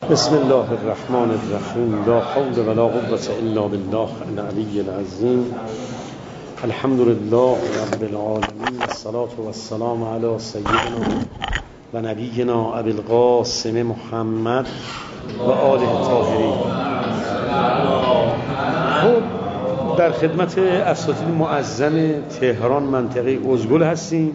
بسم الله الرحمن الرحیم. لا حول ولا قوة الا بالله العلی العظیم. الحمد لله رب العالمین، الصلاة والسلام علی سیدنا و نبینا ابی القاسم محمد و آله الطاهرین. در خدمت اساتید معظم تهران منطقه ازگل هستیم.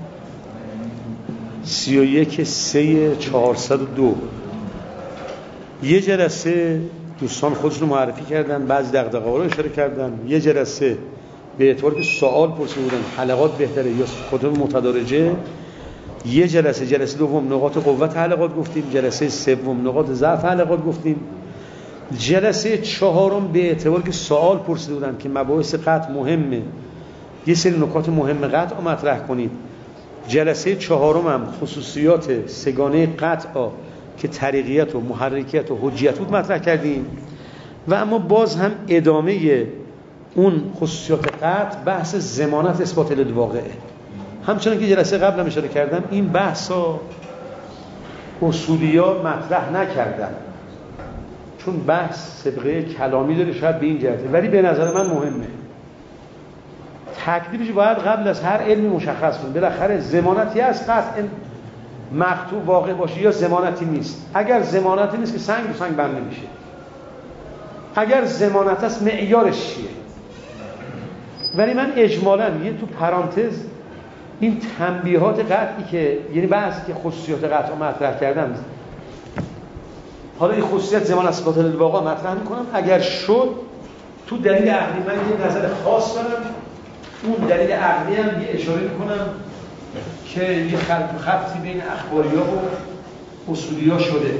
31/3/402. یه جلسه دوستان خودشون معرفی کردن، بعضی دغدغه‌ها رو اشاره کردن. یه جلسه به اعتبار که سوال پرسیده بودن حلقات بهتره یا کتب متدارجه. یه جلسه دوم نقاط قوت حلقات گفتیم. جلسه سوم نقاط ضعف حلقات گفتیم. جلسه چهارم به اعتبار که سوال پرسیده بودن که مباحث قطع مهمه، یه سری نکات مهم قطع رو مطرح کنید. جلسه چهارم هم خصوصیات سگانه قطع که طریقیت و محرکیت و حجیت بود مطرح کردیم. و اما باز هم ادامه اون خصوصیات قطع بحث ضمانت اثبات للواقعه. همچنان که جلسه قبل هم اشاره کردم این بحثا اصولیا مطرح نکردن چون بحث سابقه کلامی داره، شاید به این جهته، ولی به نظر من مهمه. تکلیفش باید قبل از هر علمی مشخص کنه. بالاخره ضمانتی از قطع مقطوع واقع باشه یا ضمانتی نیست. اگر ضمانتی نیست که سنگ رو سنگ بند نمیشه. اگر ضمانت است معیارش چیه؟ ولی من اجمالاً یه تو پرانتز این تنبیهات قطعی که یعنی بعضی که خصوصیات قطع مطرح کردم، حالا این خصوصیت ضمانت اثبات للواقع مطرح میکنم. اگر شد تو دلیل عقلی من یه نظر خاص دارم. اون دلیل عقلی هم یه اشاره میکنم که یه خطی بین اخباریا و اصولیا شده.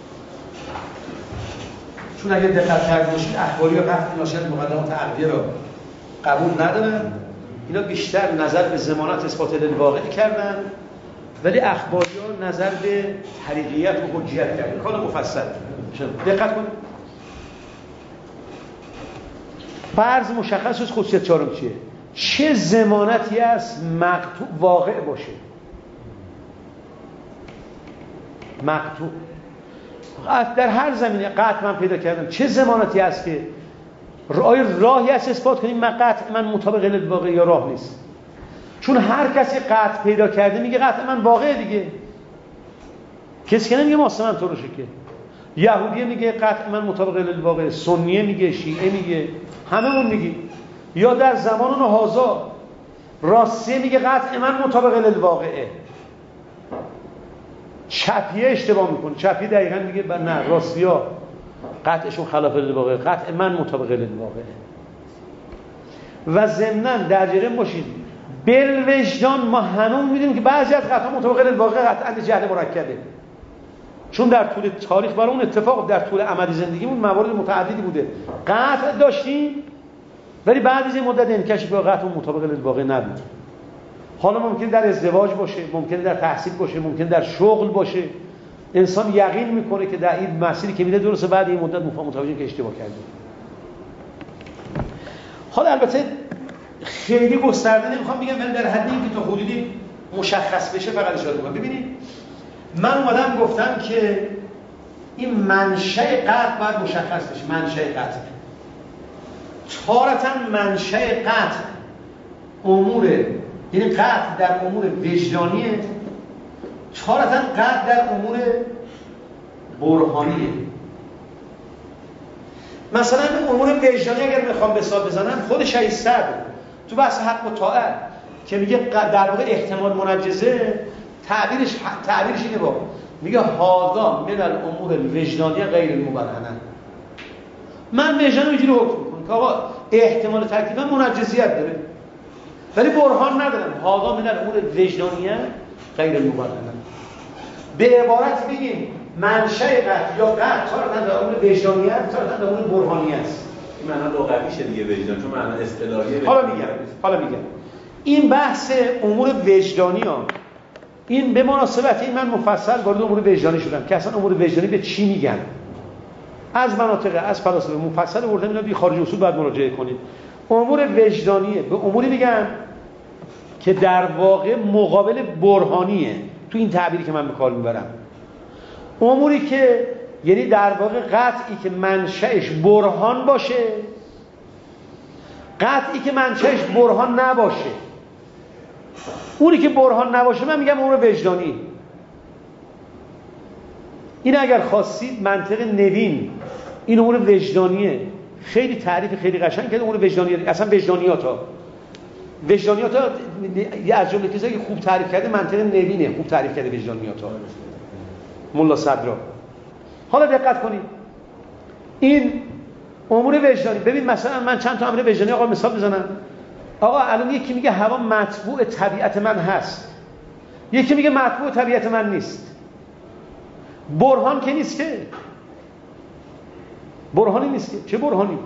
چون اگه دقت کرده باشید اخباریا قطعی ناشی از مقدمات عقلیه را قبول ندارن. اینا بیشتر نظر به ضمانت اثبات للواقع کردن، ولی اخباریا نظر به طریقیت و حجیت کردن. کار مفصل دقت کنید. فرض مشخص از خصوصیت چهارم چیه؟ چه ضمانتی است مقطوع واقع باشه؟ مقطوع در هر زمینه قطع من پیدا کردم. چه ضمانتی است که راهی است اثبات کنیم قطع من مطابق للواقع یا راه نیست؟ چون هر کسی قطع پیدا کرده میگه قطع من واقعه دیگه. کسی که نمیگه ماسمن تو روشه که یهودیه میگه قطع من مطابق للواقع، سنیه میگه، شیعه میگه، هممون میگیم. یا در زمان هازا راسیه میگه قطع من مطابق للواقعه. چپیه اشتباه میکنه. چپیه دقیقا میگه نه راستیا قطعشون خلاف للواقعه، قطع من مطابق للواقعه. و ضمناً در جریان باشید بالوجدان ما همون میدونیم که بعضی از قطعا مطابق للواقع قطعا جهل مرکبه. چون در طول تاریخ برای اون اتفاق در طول عملی زندگیمون موارد متعددی بوده قطع داشتیم، ولی بعد از این مدت انکشف به قطع مطابق للواقع نبود. حالا ممکن در ازدواج باشه، ممکن در تحصیل باشه، ممکن در شغل باشه. انسان یقین میکنه که در این مسیری که میره درسته، بعد این مدت متوجه که اشتباه کرده. حالا البته خیلی گسترده نمیخوام بگم، ولی در حدی که تا حدودی مشخص بشه فقط اشاره کنم. ببینید من اومدم گفتم که این منشأ قطع باید مشخص بشه. منشأ قطع تارتاً منشأ قطع امور، یعنی قطع در امور وجدانیه، تارتاً قطع در امور برهانیه. مثلا امور وجدانی اگر میخوام مثال بزنم، خود شهید صدر تو بحث حق و طاعت که میگه در واقع احتمال منجزه، تعبیرش اینه با میگه هاذا من الامور الوجدانیه غیر المبرهنه. من وجدان اینجوری حکم میکنم که آقا احتمال تکلیف منجزیت داره ولی برهان ندارم. هاذا من الامور الوجدانیه غیر المبرهنه. به عبارت بگیم منشأ قطع یا قطع تارتاً در امور وجدانیه، تارتاً در امور برهانیه است. این معنا لغویشه دیگه وجدان، چون معنا اصطلاحیه. حالا میگم این بحث امور وجدانی ها، این به مناسبت این من مفصل وارد امور وجدانی شدم که اصلا امور وجدانی به چی میگن. از مناطق از فلاسفه مفصل آوردم، اینا بی خارج اصول بعد مراجعه کنید. امور وجدانیه به اموری میگن که در واقع مقابل برهانیه تو این تعبیری که من به کار میبرم. اموری که یعنی در واقع قطعی که منشأش برهان باشه، قطعی که منشأش برهان نباشه. اونی که برهان نباشه من میگم امور وجدانی. این اگر خواستید منطق نوین، این امور وجدانیه. خیلی تعریف خیلی قشنگ کرده امور وجدانیه. اصلا وجدانیات ها از جمله کسایی که خوب تعریف کرده منطق نوینه، خوب تعریف کرده وجدانیات ها، ملا صدرا. حالا دقت کنید این امور وجدانی. ببین مثلا من چند تا امر وجدانی آقا مثال بزنم. آقا الان یکی میگه هوا مطبوع طبیعت من هست، یکی میگه مطبوع طبیعت من نیست. برهان که نیست، که برهانی نیست. که چه برهانی؟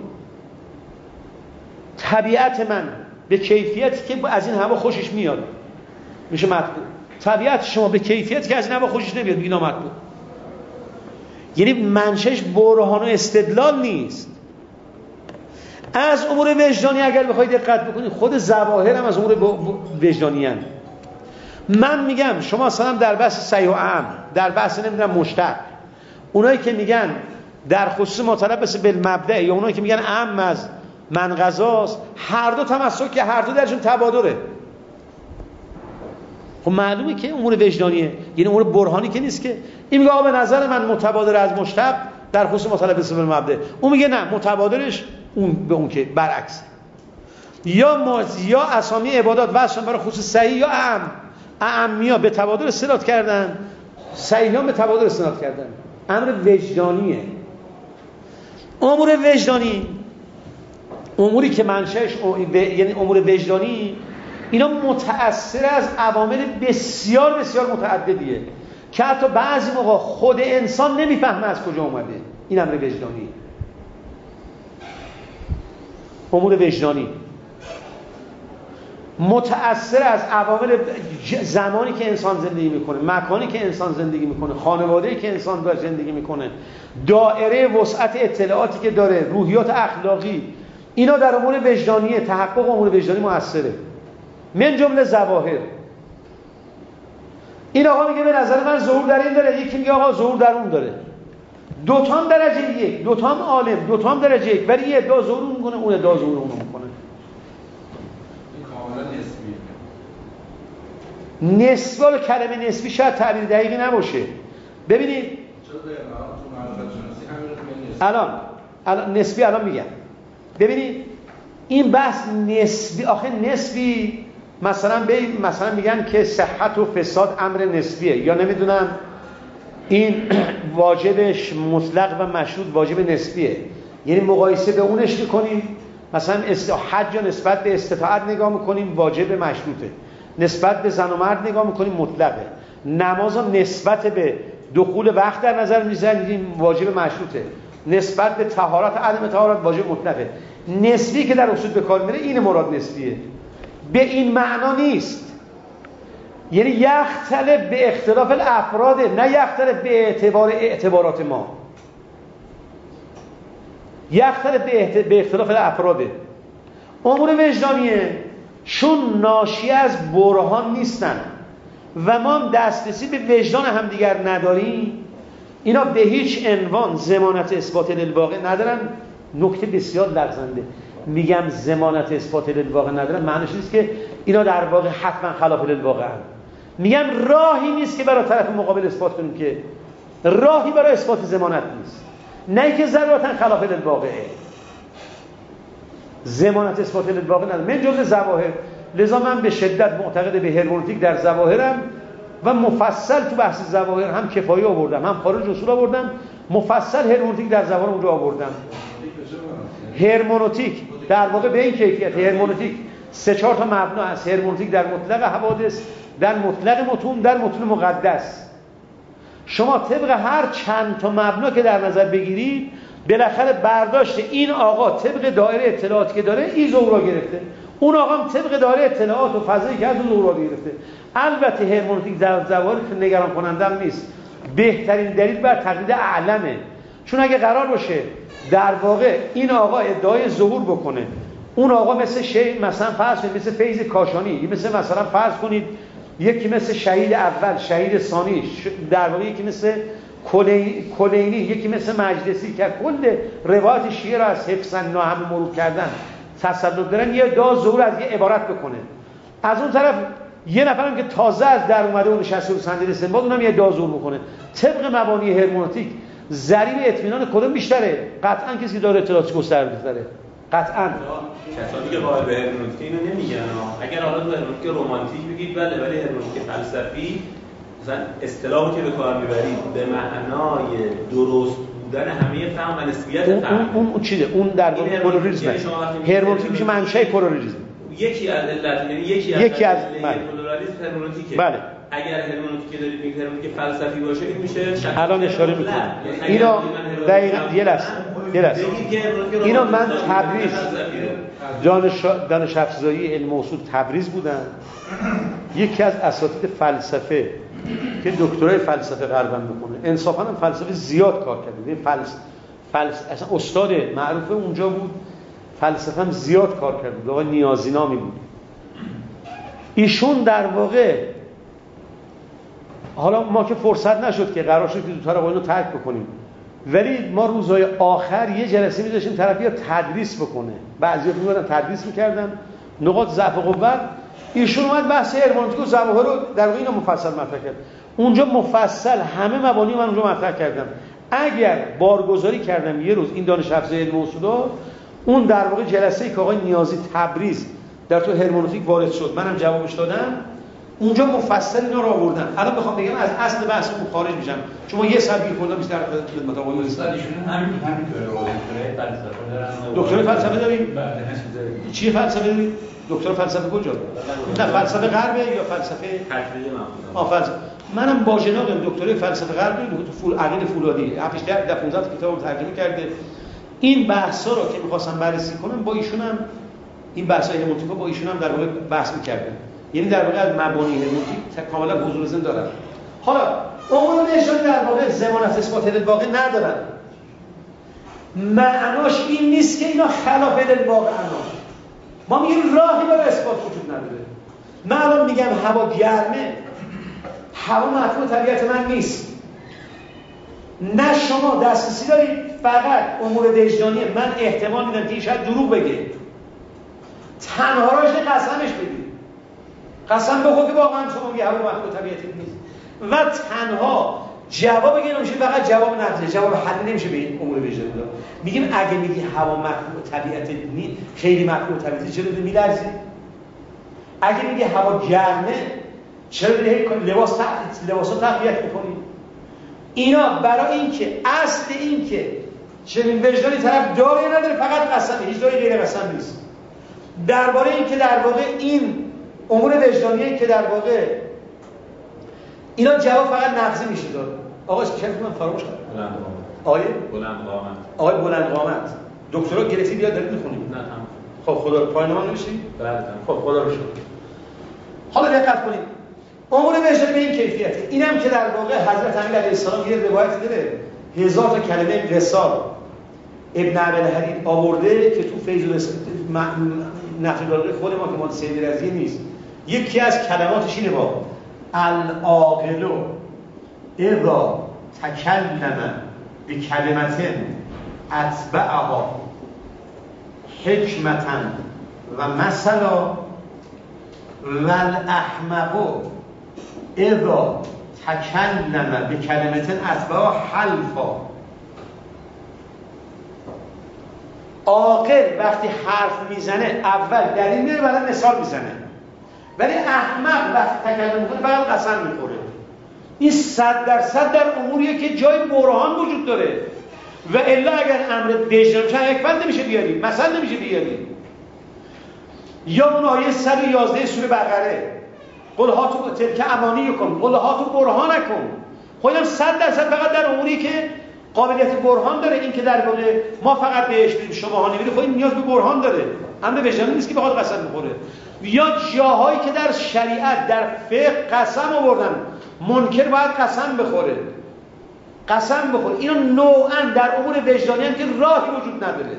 طبیعت من به کیفیتی که از این هوا خوشش میاد میشه مطبوع. طبیعت شما به کیفیتی که از این هوا خوشش نمیاد میگه نامطبوع. یعنی منشأش برهان و استدلال نیست. از امور وجدانی اگر بخواید دقت بکنید، خود ظواهر هم از امور وجدانی هستند. من میگم شما مثلا در بحث صحیح و اعم، در بحث نمیدونم مشتق، اونایی که میگن در خصوص متلبس بالمبدأ یا اونایی که میگن اعم از من غذاست، هر دو تمسک که هر دو درشون تبادره. خب معلومه که امور وجدانیه، یعنی امور برهانی که نیست. که این میگه آقا به نظر من متبادر از مشتق در خصوص متلبس بالمبدأ، اون میگه نه متبادرش اون به اون که برعکس. یا اسامی عبادات واسه برای خصوص صحیح یا اعمیا به تبادر استناد کردن، صحیحان به تبادر استناد کردن. امر وجدانیه. امور وجدانی، اموری که منشأش یعنی امور وجدانی، اینا متأثر از عوامل بسیار بسیار متعددیه که حتی بعضی موقع خود انسان نمیفهمه از کجا اومده. این امر وجدانی. امور وجدانی متأثر از عوامل زمانی که انسان زندگی میکنه، مکانی که انسان زندگی میکنه، خانواده‌ای که انسان داره زندگی میکنه، دایره وسعت اطلاعاتی که داره، روحیات اخلاقی، اینا در امور وجدانیه. تحقق امور وجدانی مؤثره، من جمله ظواهر. این آقا میگه به نظر من ظهور در این داره، یکی میگه آقا ظهور در اون داره. دوتام درجه یک، دوتام عالم، دوتام درجه یک، ولی یه ادعا ظهور میکنه، اون ادعا ظهور اون میکنه. نسبی و کلمه نسبی شاید تعبیر دقیقی نباشه. ببینید الان نسبی الان میگم. ببینید این بحث نسبی، آخه نسبی مثلا میگن که صحت و فساد امر نسبیه، یا نمیدونم این واجبش مطلق و مشروط واجب نسبیه، یعنی مقایسه به اونش میکنیم. مثلا حج نسبت به استطاعت نگاه میکنیم واجب مشروطه، نسبت به زن و مرد نگاه میکنیم مطلقه، نماز نسبت به دخول وقت در نظر میگیریم واجب مشروطه، نسبت به طهارت عدم طهارت واجب مطلقه. نسبی که در اصول به کار میره این مراد نسبیه. به این معنا نیست، یعنی یختلف به اختلاف الافراد، نه یختلف به اعتبار اعتبارات ما. یختلف به اختلاف الافراد. امور وجدانیه چون ناشی از برهان نیستن و ما هم دسترسی به وجدان همدیگر نداریم، اینا به هیچ عنوان ضمانت اثبات للواقع ندارن. نکته بسیار لغزنده، میگم ضمانت اثبات للواقع ندارن معنیش نیست که اینا در واقع حتما خلاف للواقع هستند. میگم راهی نیست که برای طرف مقابل اثبات کنیم، که راهی برای اثبات ضمانت نیست، نه که ضرورتا خلاف للواقعه. ضمانت اثبات للواقع نداره، من جمله ظواهر. لذا من به شدت معتقد به هرمونوتیک در ظواهرم و مفصل تو بحث ظواهر هم کفایه آوردم، هم خارج اصول آوردم، مفصل هرمونوتیک در ظواهر اونجا آوردم. هرمونوتیک در واقع به این کیفیت، هرمونوتیک 3-4 تا مبنا هست. هرمونوتیک در مطلق حوادث، در مطلق متون، در متون مقدس. شما طبق هر چند تا مبنا که در نظر بگیرید، بالاخره برداشت این آقا طبق دایره اطلاعاتی که داره این ظهورا گرفته، اون آقا هم طبق دایره اطلاعات و فضایی که از اون ظهورا گرفته. البته هرمونوتیک در ظواهر که نگران کننده نیست، بهترین دلیل بر تقلید اعلمه. چون اگه قرار باشه در واقع این آقا ادعای ظهور بکنه، اون آقا مثلا فرض کنید مثل فیض کاشانی، مثلا فرض کنید یکی مثل شهید اول، شهید ثانی، در واقع یکی مثل کلینی یکی مثل مجلسی که کل روایت شیعه را از حفظ ناهم مرور کردن تسلط دارن، یه ادعا ظهور از یه عبارت بکنه. از اون طرف یه نفرم که تازه از در اومده و نشسته رو صندلی استنباط، اونم یه ادعا ظهور بکنه. طبق مبانی هرمنوتیک ضریب اطمینان کدوم بیشتره؟ قطعا کسی که داره اطلاعات گسترده داره. قطعا کسانی که قائل به هرمنوتیک اینو نمیگن. اگر حالا تو هرمنوتیک رمانتیک بگید بله، ولی هرمنوتیک فلسفی مثلا اصطلاحی که به کار میبرید به معنای درست بودن همه فهم و نسبیت فهم. اون چیه؟ اون در واقع پلورالیسم. هرمنوتیک میشه منشأ پلورالیسم. یکی از علت، یعنی یکی از پلورالیسم هرمنوتیکه. بله. اگر هرمنوتیک دارید میگید هرمنوتیک فلسفی باشه، این میشه الان اشاره میکنم. اینا دقیقاً یه لحظه اینا من تبریز دانش افزایی علم اصول تبریز بودن. یکی از اساتید فلسفه که دکترای فلسفه غربن میکنه، انصافا هم فلسفه زیاد کار کرده. اصلا استاد معروف اونجا بود، فلسفه هم زیاد کار کرده. آقای نیازی نامی بود. ایشون در واقع، حالا ما که فرصت نشد که قرار شد که دوتا رو اینو ترک بکنیم، ولی ما روزهای آخر یه جلسه می‌ذاشتیم طرف بیا تدریس بکنه. بعضی‌ها می‌بودن تدریس می‌کردن نقاط ضعف و قوت. ایشون اومد بحث هرمنوتیک و ظواهر رو در واقع اینو مفصل مطرح کرد. اونجا مفصل همه مبانی من اونجا مطرح کردم. اگر بارگذاری کردم یه روز این دانش افزایی علم اصول، اون در واقع جلسه‌ای که آقای نیازی تبریز در تو هرمنوتیک وارد شد، منم جوابش دادم، اونجا مفصل اینا رو آوردن. الان بخوام بگم از اصل بحثمون خارج میشم، چون یه سال بی خدا بیشتر خدمت آقای نیازی دکترای فلسفه داریم. چی فلسفه داریم؟ دکتر فلسفه کجا؟ نه فلسفه غربه یا فلسفه تجربه فلسفه. منم با جناب دکترای فلسفه غرب تو عقیده فولادی 7 تا 15 کتاب ترجمه کرده. این بحثا رو که می‌خواستم بررسی کنم با ایشون هم، این بحث‌های هرمنوتیک با ایشون هم در واقع بحث می‌کردم. یعنی در واقع از مبانی هرمنوتیک کاملا حضور ذهن دارن. حالا اون نشون در واقع ضمانت اثبات الواقع ندارن. معناش این نیست که اینا خلاف الواقع اناش. ما میگیم راهی برای اثبات وجود نداره. من الان میگم هوا گرمه، هوا مفهوم طبیعت من نیست. نه شما دسترسی دارید، فقط امور وجدانی من احتمال میدم که شاید دروغ بگه. تنها راهش قسمش بدید. قسم بخور که واقعا شما میگه هوا مفهوم طبیعت نیست. و تنها جواب بگه نمیشه، فقط جواب نقضه، جواب حل نمیشه به این امور وجدانی دار. میگیم اگه میگی هوا مفهوم طبیعت نیست، خیلی مفهوم طبیعتی، چرا میلرزی؟ اگه میگی هوا گرمه، چرا لباسا تقویت میکنی؟ اینا برای اینکه اصل این که چنین وجدانی طرف داره یا نداره فقط قسمه، هیچ جای غیر قسم نیست. درباره این که در واقع این امور وجدانیه که در واقع اینا جواب فقط نقضی میشه داد. آقا اسمش من فراموش کردم. آقای بلند قامت دکترا گرفتی بیاد دارید میخونید؟ نه تمام. خب خدا پایان ما نمیشی؟ بله. خب خدا رو شکر. حالا دقت کنید. امور وجدانی به این کیفیته. اینم که در واقع حضرت امیر علیه السلام یه روایتی داره 1000 تا کلمه قصار ابن ابوالحدید آورده که تو فیض نقل داره خود ما که مال سید رضی نیست. یکی از کلماتش اینه با العاقل اذا تکلم بکلمة اتبعها حکمة و مثلا و الاحمق اذا تکلم بکلمة اتبعها حلفا. عاقل وقتی حرف میزنه اول دلیل میاره بعد مثال میزنه، ولی احمق وقتی تکلم میکنه فقط قسم میخوره. این 100% در اموریه که جای برهان وجود داره و الا اگر امر وجدانی باشه حکمت نمیشه بیاری، مثل نمیشه بیاری. یا اون آیه 111 سوره بقره قل هاتوا تلک امانیکم قل هاتوا برهانکم، خودم 100% فقط در اموری که قابلیت برهان داره. این که در واقع ما فقط بهش بریم شما ها نمیره، خب این نیاز به برهان داره، امر وجدانی نیست که بخواد قسم بخوره. یا جاهایی که در شریعت در فقه قسم آوردن منکر باید قسم بخوره، قسم بخوره. اینا نوعا در امور وجدانی هم که راهی وجود نداره.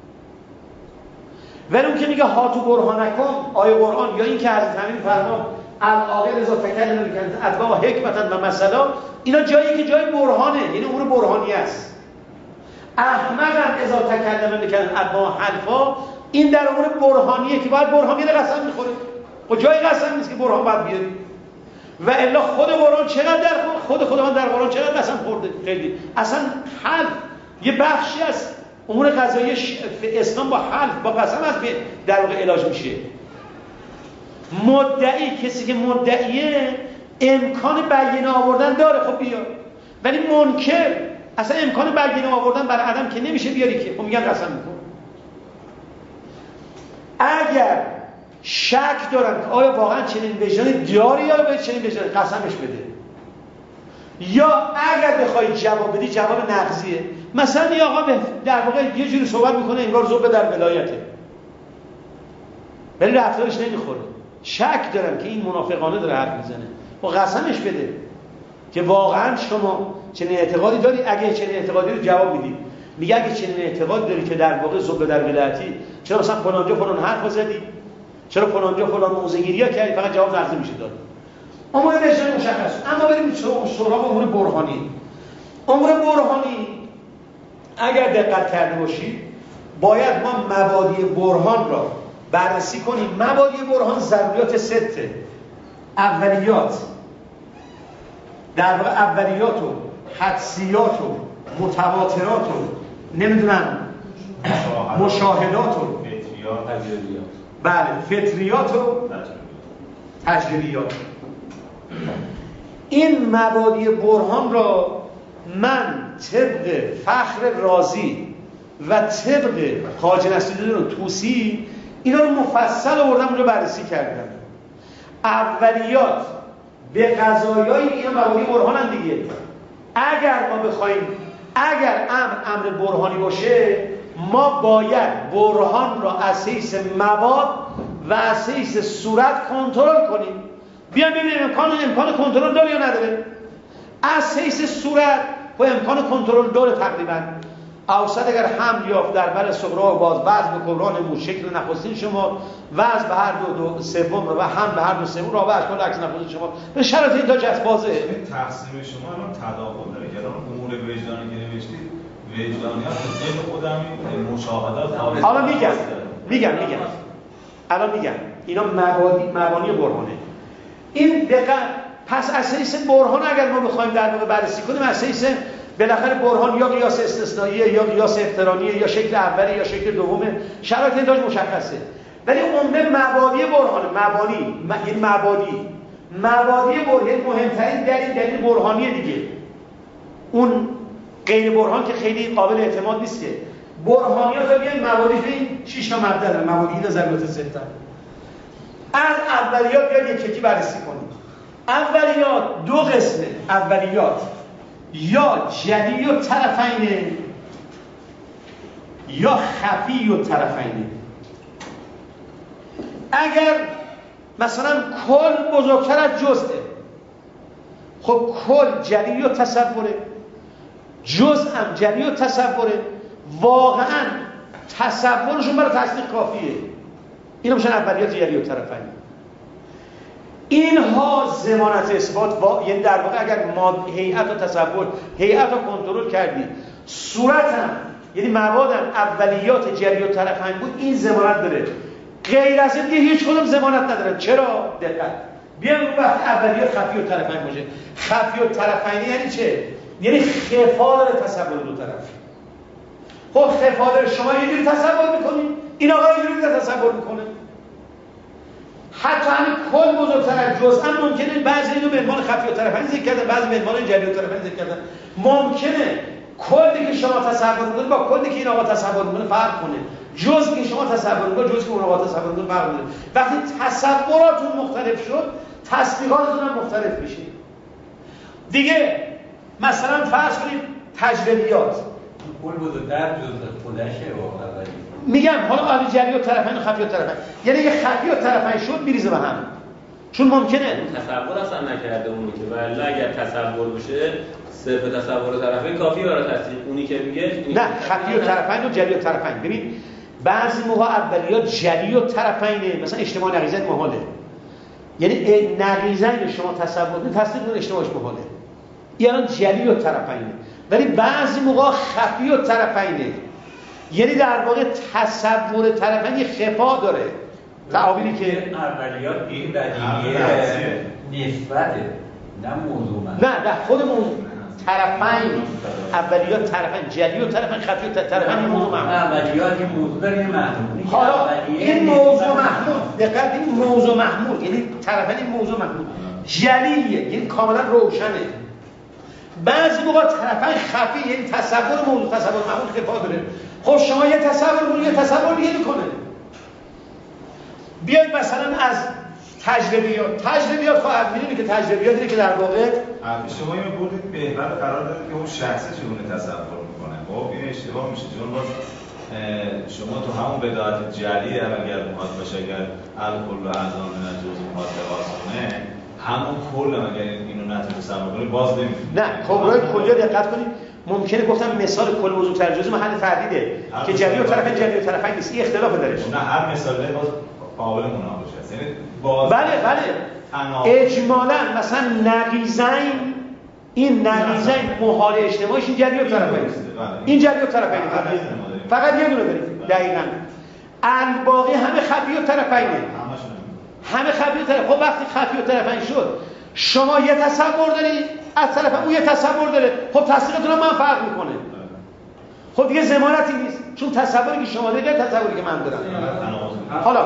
ولی اون که میگه هاتو برهانکم آیه قرآن، یا این که حضرت امیر فرمان العاقل اذا تکلم میکنه اتباع حکمتا و مثلا، اینا جایی که جای برهانه، یعنی امور برهانی است. احمقا اذا تکلم میکنه اتباع حلفا، این در امور برهانیه که باید برهان بیاره قسم میخوره. و جای قسم نیست که برهان باید بیاری. و الا خود قرآن چقدر در خودمان در قرآن چقدر قسم خورده؟ خیلی. اصلا حلف یه بخشی از امور قضایی اسلام با حلف با قسم از در واقع علاج میشه. مدعی، کسی که مدعیه امکان بیانه آوردن داره، خب بیار. ولی منکر اصلا امکان بیانه آوردن بر عدم که نمیشه بیاری که، خب میگن قسم میکنه. اگر شک دارن که آیا واقعا چنین وجدانی داری یا باید چنین وجدانی، قسمش بده. یا اگر بخوای جواب بدی جواب نقضیه. مثلا یه آقا در واقع یه جوری صحبت میکنه انگار ذوب در ولایته، ولی رفتارش نمیخوره. شک دارن که این منافقانه داره حرف میزنه، و قسمش بده که واقعا شما چنین اعتقادی داری. اگه چنین اعتقادی رو جواب میدی، میگه اگه چنین اعتقاد داری که در واقع ذوب در ولایتی، چرا مثلا فلانجا فلان حرف زدی؟ چرا فلانجا فلان موزه‌گیری‌ها کردی؟ فقط جواب نقضی میشه داد. امور وجدانی مشخص. اما بریم سراغ امور برهانی. امور برهانی اگر دقت کرده باشید باید ما مبادی برهان را بررسی کنیم. مبادی برهان ضروریات سته. اولیات، در واقع اولیات و حدسیات و متواترات و نمیدونم مشاهدات و بله فطریات و تجربیات. این مبادی برهان را من طبق فخر رازی و طبق خواجه نصیرالدین طوسی اینا رو مفصل آوردم اونجا بررسی کردم. اولیات به قضایای اینا مبادی برهانن دیگه. اگر ما بخوایم، اگر امر برهانی باشه، ما باید برهان را از حیث مواد و از حیث صورت کنترل کنیم. بیایم ببینیم امکان کنترل داره یا نداره. از حیث صورت و امکان کنترل داره تقریبا. اوسط اگر حمل یافت در بر صغرا و باز وضع به کبرا نمود شکل نخستین شما، وضع به هر دو سوم و حمل به هر دو سوم را و اشکال عکس نخستین شما. به شرط این تا جست بازه. این تقسیم شما الان تداخل داره که الان امور وجدانی که نوشتید وجدانیات ذهن خودم این مشاهدات حالا میگم الان میگم اینا مبانی برهانه. این دقیقاً پس اساس برهان اگر ما بخوایم در واقع بررسی کنیم، اساس بالاخره برهان یا قیاس استثنائیه یا قیاس اقترانیه یا شکل اولی یا شکل دومه، شرایط انتاج مشخصه. ولی عمده مبانی برهانه. یعنی مبانی برهان مهمترین دلیل برهانیه دیگه. اون غیر برهان که خیلی قابل اعتماد نیست. که برهانیات رو بیاین مبانی این 6 تا مبدا داره، مبانی و ضرورت سته. از اولیات بیاین یکی بررسی کنیم. اولیات دو قسمه. اولیات یا جلی و طرفینه یا خفی و طرفینه. اگر مثلا کل بزرگتر از جزءه، خب کل جلی و تصوره، جزء هم جلی و تصوره، واقعا تصورشون برای تصدیق کافیه. اینا میشن اولیات جلی و طرفینه. اینها ضمانت اثبات یعنی در واقع اگر ما هیئت و تصور، هیئت رو کنترل کردی، صورت هم یعنی مواد هم اولیات جری و طرفین بود، این ضمانت داره. غیر از این دیگه هیچ کدوم ضمانت نداره. چرا؟ دقت بیایم وقتی اولیات خفی و طرفین باشه. خفی و طرفین یعنی چه؟ یعنی خفا داره تصور دو طرف. خب خفا داره، شما یه جوری تصور میکنید، این آقا یه جوری تصور میکنه. حتی همین کل بزرگتر از جزء هم ممکنه بعضی اینو به عنوان خفی و طرفین ذکر کردن، بعضی به عنوان جلی و طرفین ذکر کردن. ممکنه کلی که شما تصور می‌کنید با کلی که این آقا تصور می‌کنه فرق کنه. جزئی که شما تصور می‌کنید جزئی که اون آقا تصور می‌کنه فرق کنه. وقتی تصوراتون مختلف شد، تصدیقاتتون هم مختلف میشه. دیگه مثلا فرض کنید تجربیات کل بزرگتر جزء خودشه واقعا. میگم حالا عالی جری و طرفین و خفی و طرفین، یعنی یه خفی و طرفین شد میریزه به هم، چون ممکنه تصور اصلا نکرده اونی که ولی اگر تصور بشه صرف تصور طرفین کافی برای تصدیق اونی که میگه. نه خفی و طرفین و جری و طرفین. ببین بعضی موقع اولیات جری و طرفینه، مثلا اجتماع نقیضت محاله، یعنی نقیضین رو شما تصور کنید تصدیق کنید اشتباهش بکنه. یعنی جلی و طرفینه، ولی بعضی موقع خفی و طرفینه، یعنی در واقع تصور طرفین خفا داره. تعابیری که اولیات این بدیهیه نسبته، نه موضوع من. نه در خود موضوع طرفین، اولیات طرفین، جلی و طرفین، خفی و طرفین موضوع محمول. اولیات این موضوع داره، این محمول. حالا این موضوع محمول، دقت، این موضوع محمول یعنی طرفین، این موضوع محمول جلیه، یعنی کاملا روشنه. بعضی موقع طرفین خفی، یعنی تصور موضوع تصور محمول خفا داره. خب شما یه تصور یه تصور دیگه میکنه. بیاید مثلا از تجربیات خواهد می‌بینید که تجربیاتی که در واقع شما اینو بردید بهتر قرار دادید که اون شخصی چگونه تصور میکنه. خب این اشتباه میشه، چون باز شما تو همون بداعت جلی اگر مخاطب باشه، اگر الکل و اعضا من جزء ماده واسونه همون کل اگر اینو نتونه تصور کنید باز نمی‌تونید. نه کبرای کلی دقت کنید. ممکنه گفتم مثال کل موضوع تر جزء محل تردیده که جلی و طرفین نیست. این اختلاف درش. نه هر مثالی باز قابل مناقشه است. یعنی باز بله اجمالاً مثلا نقیضین، این نقیضین محال اجتماعیش این جلی و طرفین است. این جلی و طرفین فقط یه دونه برید. دقیقاً الباقی همه خفی و طرفینه. همه خفی و طرفین. خب وقتی خفی و طرفین شد شما یه تصور دارید از طرف اون یه تصور داره، خب تصدیقتون هم من فرق میکنه. خب دیگه ضمانتی نیست، چون تصوری که شما دارید تصوری که من دارم. حالا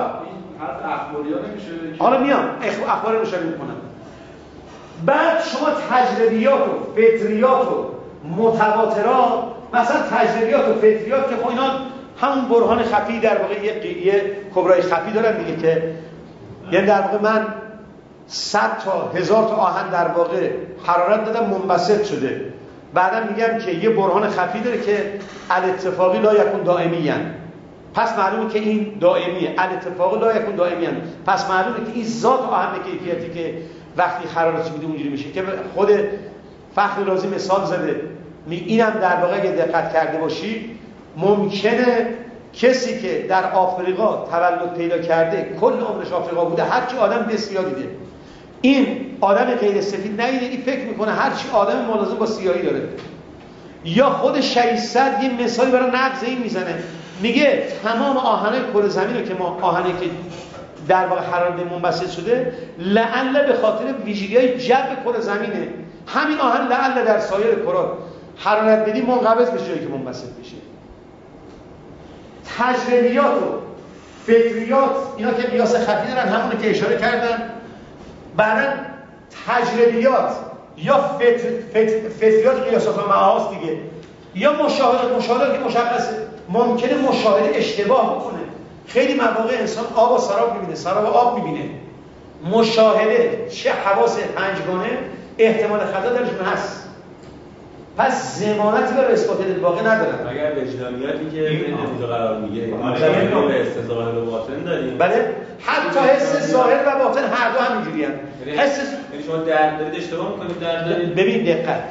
حالا میام اخبار رو شامل میکنم. بعد شما تجربیات و فطریات و متواترات، مثلا تجربیات و فطریات که خب اینا همون برهان خفی در واقع یه کبرای خفی دارن دیگه، که یعنی در واقع من 100 تا 1000 تا آهن در واقع حرارت دادم منبسط شده، بعدا میگم که یه برهان خفی داره که الاتفاقی لا یکون دائمیاً، پس معلومه که این دائمیه. الاتفاقی لا یکون دائمیاً، پس معلومه که این ذات آهن کیفیتی که وقتی حرارت میده اونجوری میشه، که خود فخر رازی مثال زده. اینم در واقع اگه دقت کرده باشی ممکنه کسی که در آفریقا تولد پیدا کرده کل عمرش آفریقا بوده، هرچی آدم بسیار دیده، این آدم غیر سفید ندیده، این فکر میکنه هرچی آدم ملازم با سیاهی داره. یا خود شیصد یه مثالی برای نقض این میزنه، میگه تمام آهنای کره زمین رو که ما آهنی که در واقع حرارت منبسط شده لعل به خاطر ویژگی‌های جو کره زمینه، همین آهن لعل در سایر کرات حرارت بدی منقبض بشه جایی که منبسط بشه. تجربیات و فطریات اینا که قیاس خفی دارن، همونو که اشاره کردم. بعداً تجربیات یا فطریات قیاسات و معاص دیگه، یا مشاهدات که مشخصه، ممکنه مشاهده اشتباه بکنه. خیلی مواقع انسان آب و سراب میبینه، سراب و آب میبینه. مشاهده چه حواس پنجگانه احتمال خطا درشون هست، پس ضمانتی برای اثبات الواقع ندارن. اگر وجدانیاتی که این نتیجه قرار میگیره مثلا به حس ظاهر و باطن داریم، بله حتی حس ظاهر و باطن هر دو همینجوریه. حس یعنی شما درد دارید اشتباه میکنید، درد دارید. ببین دقت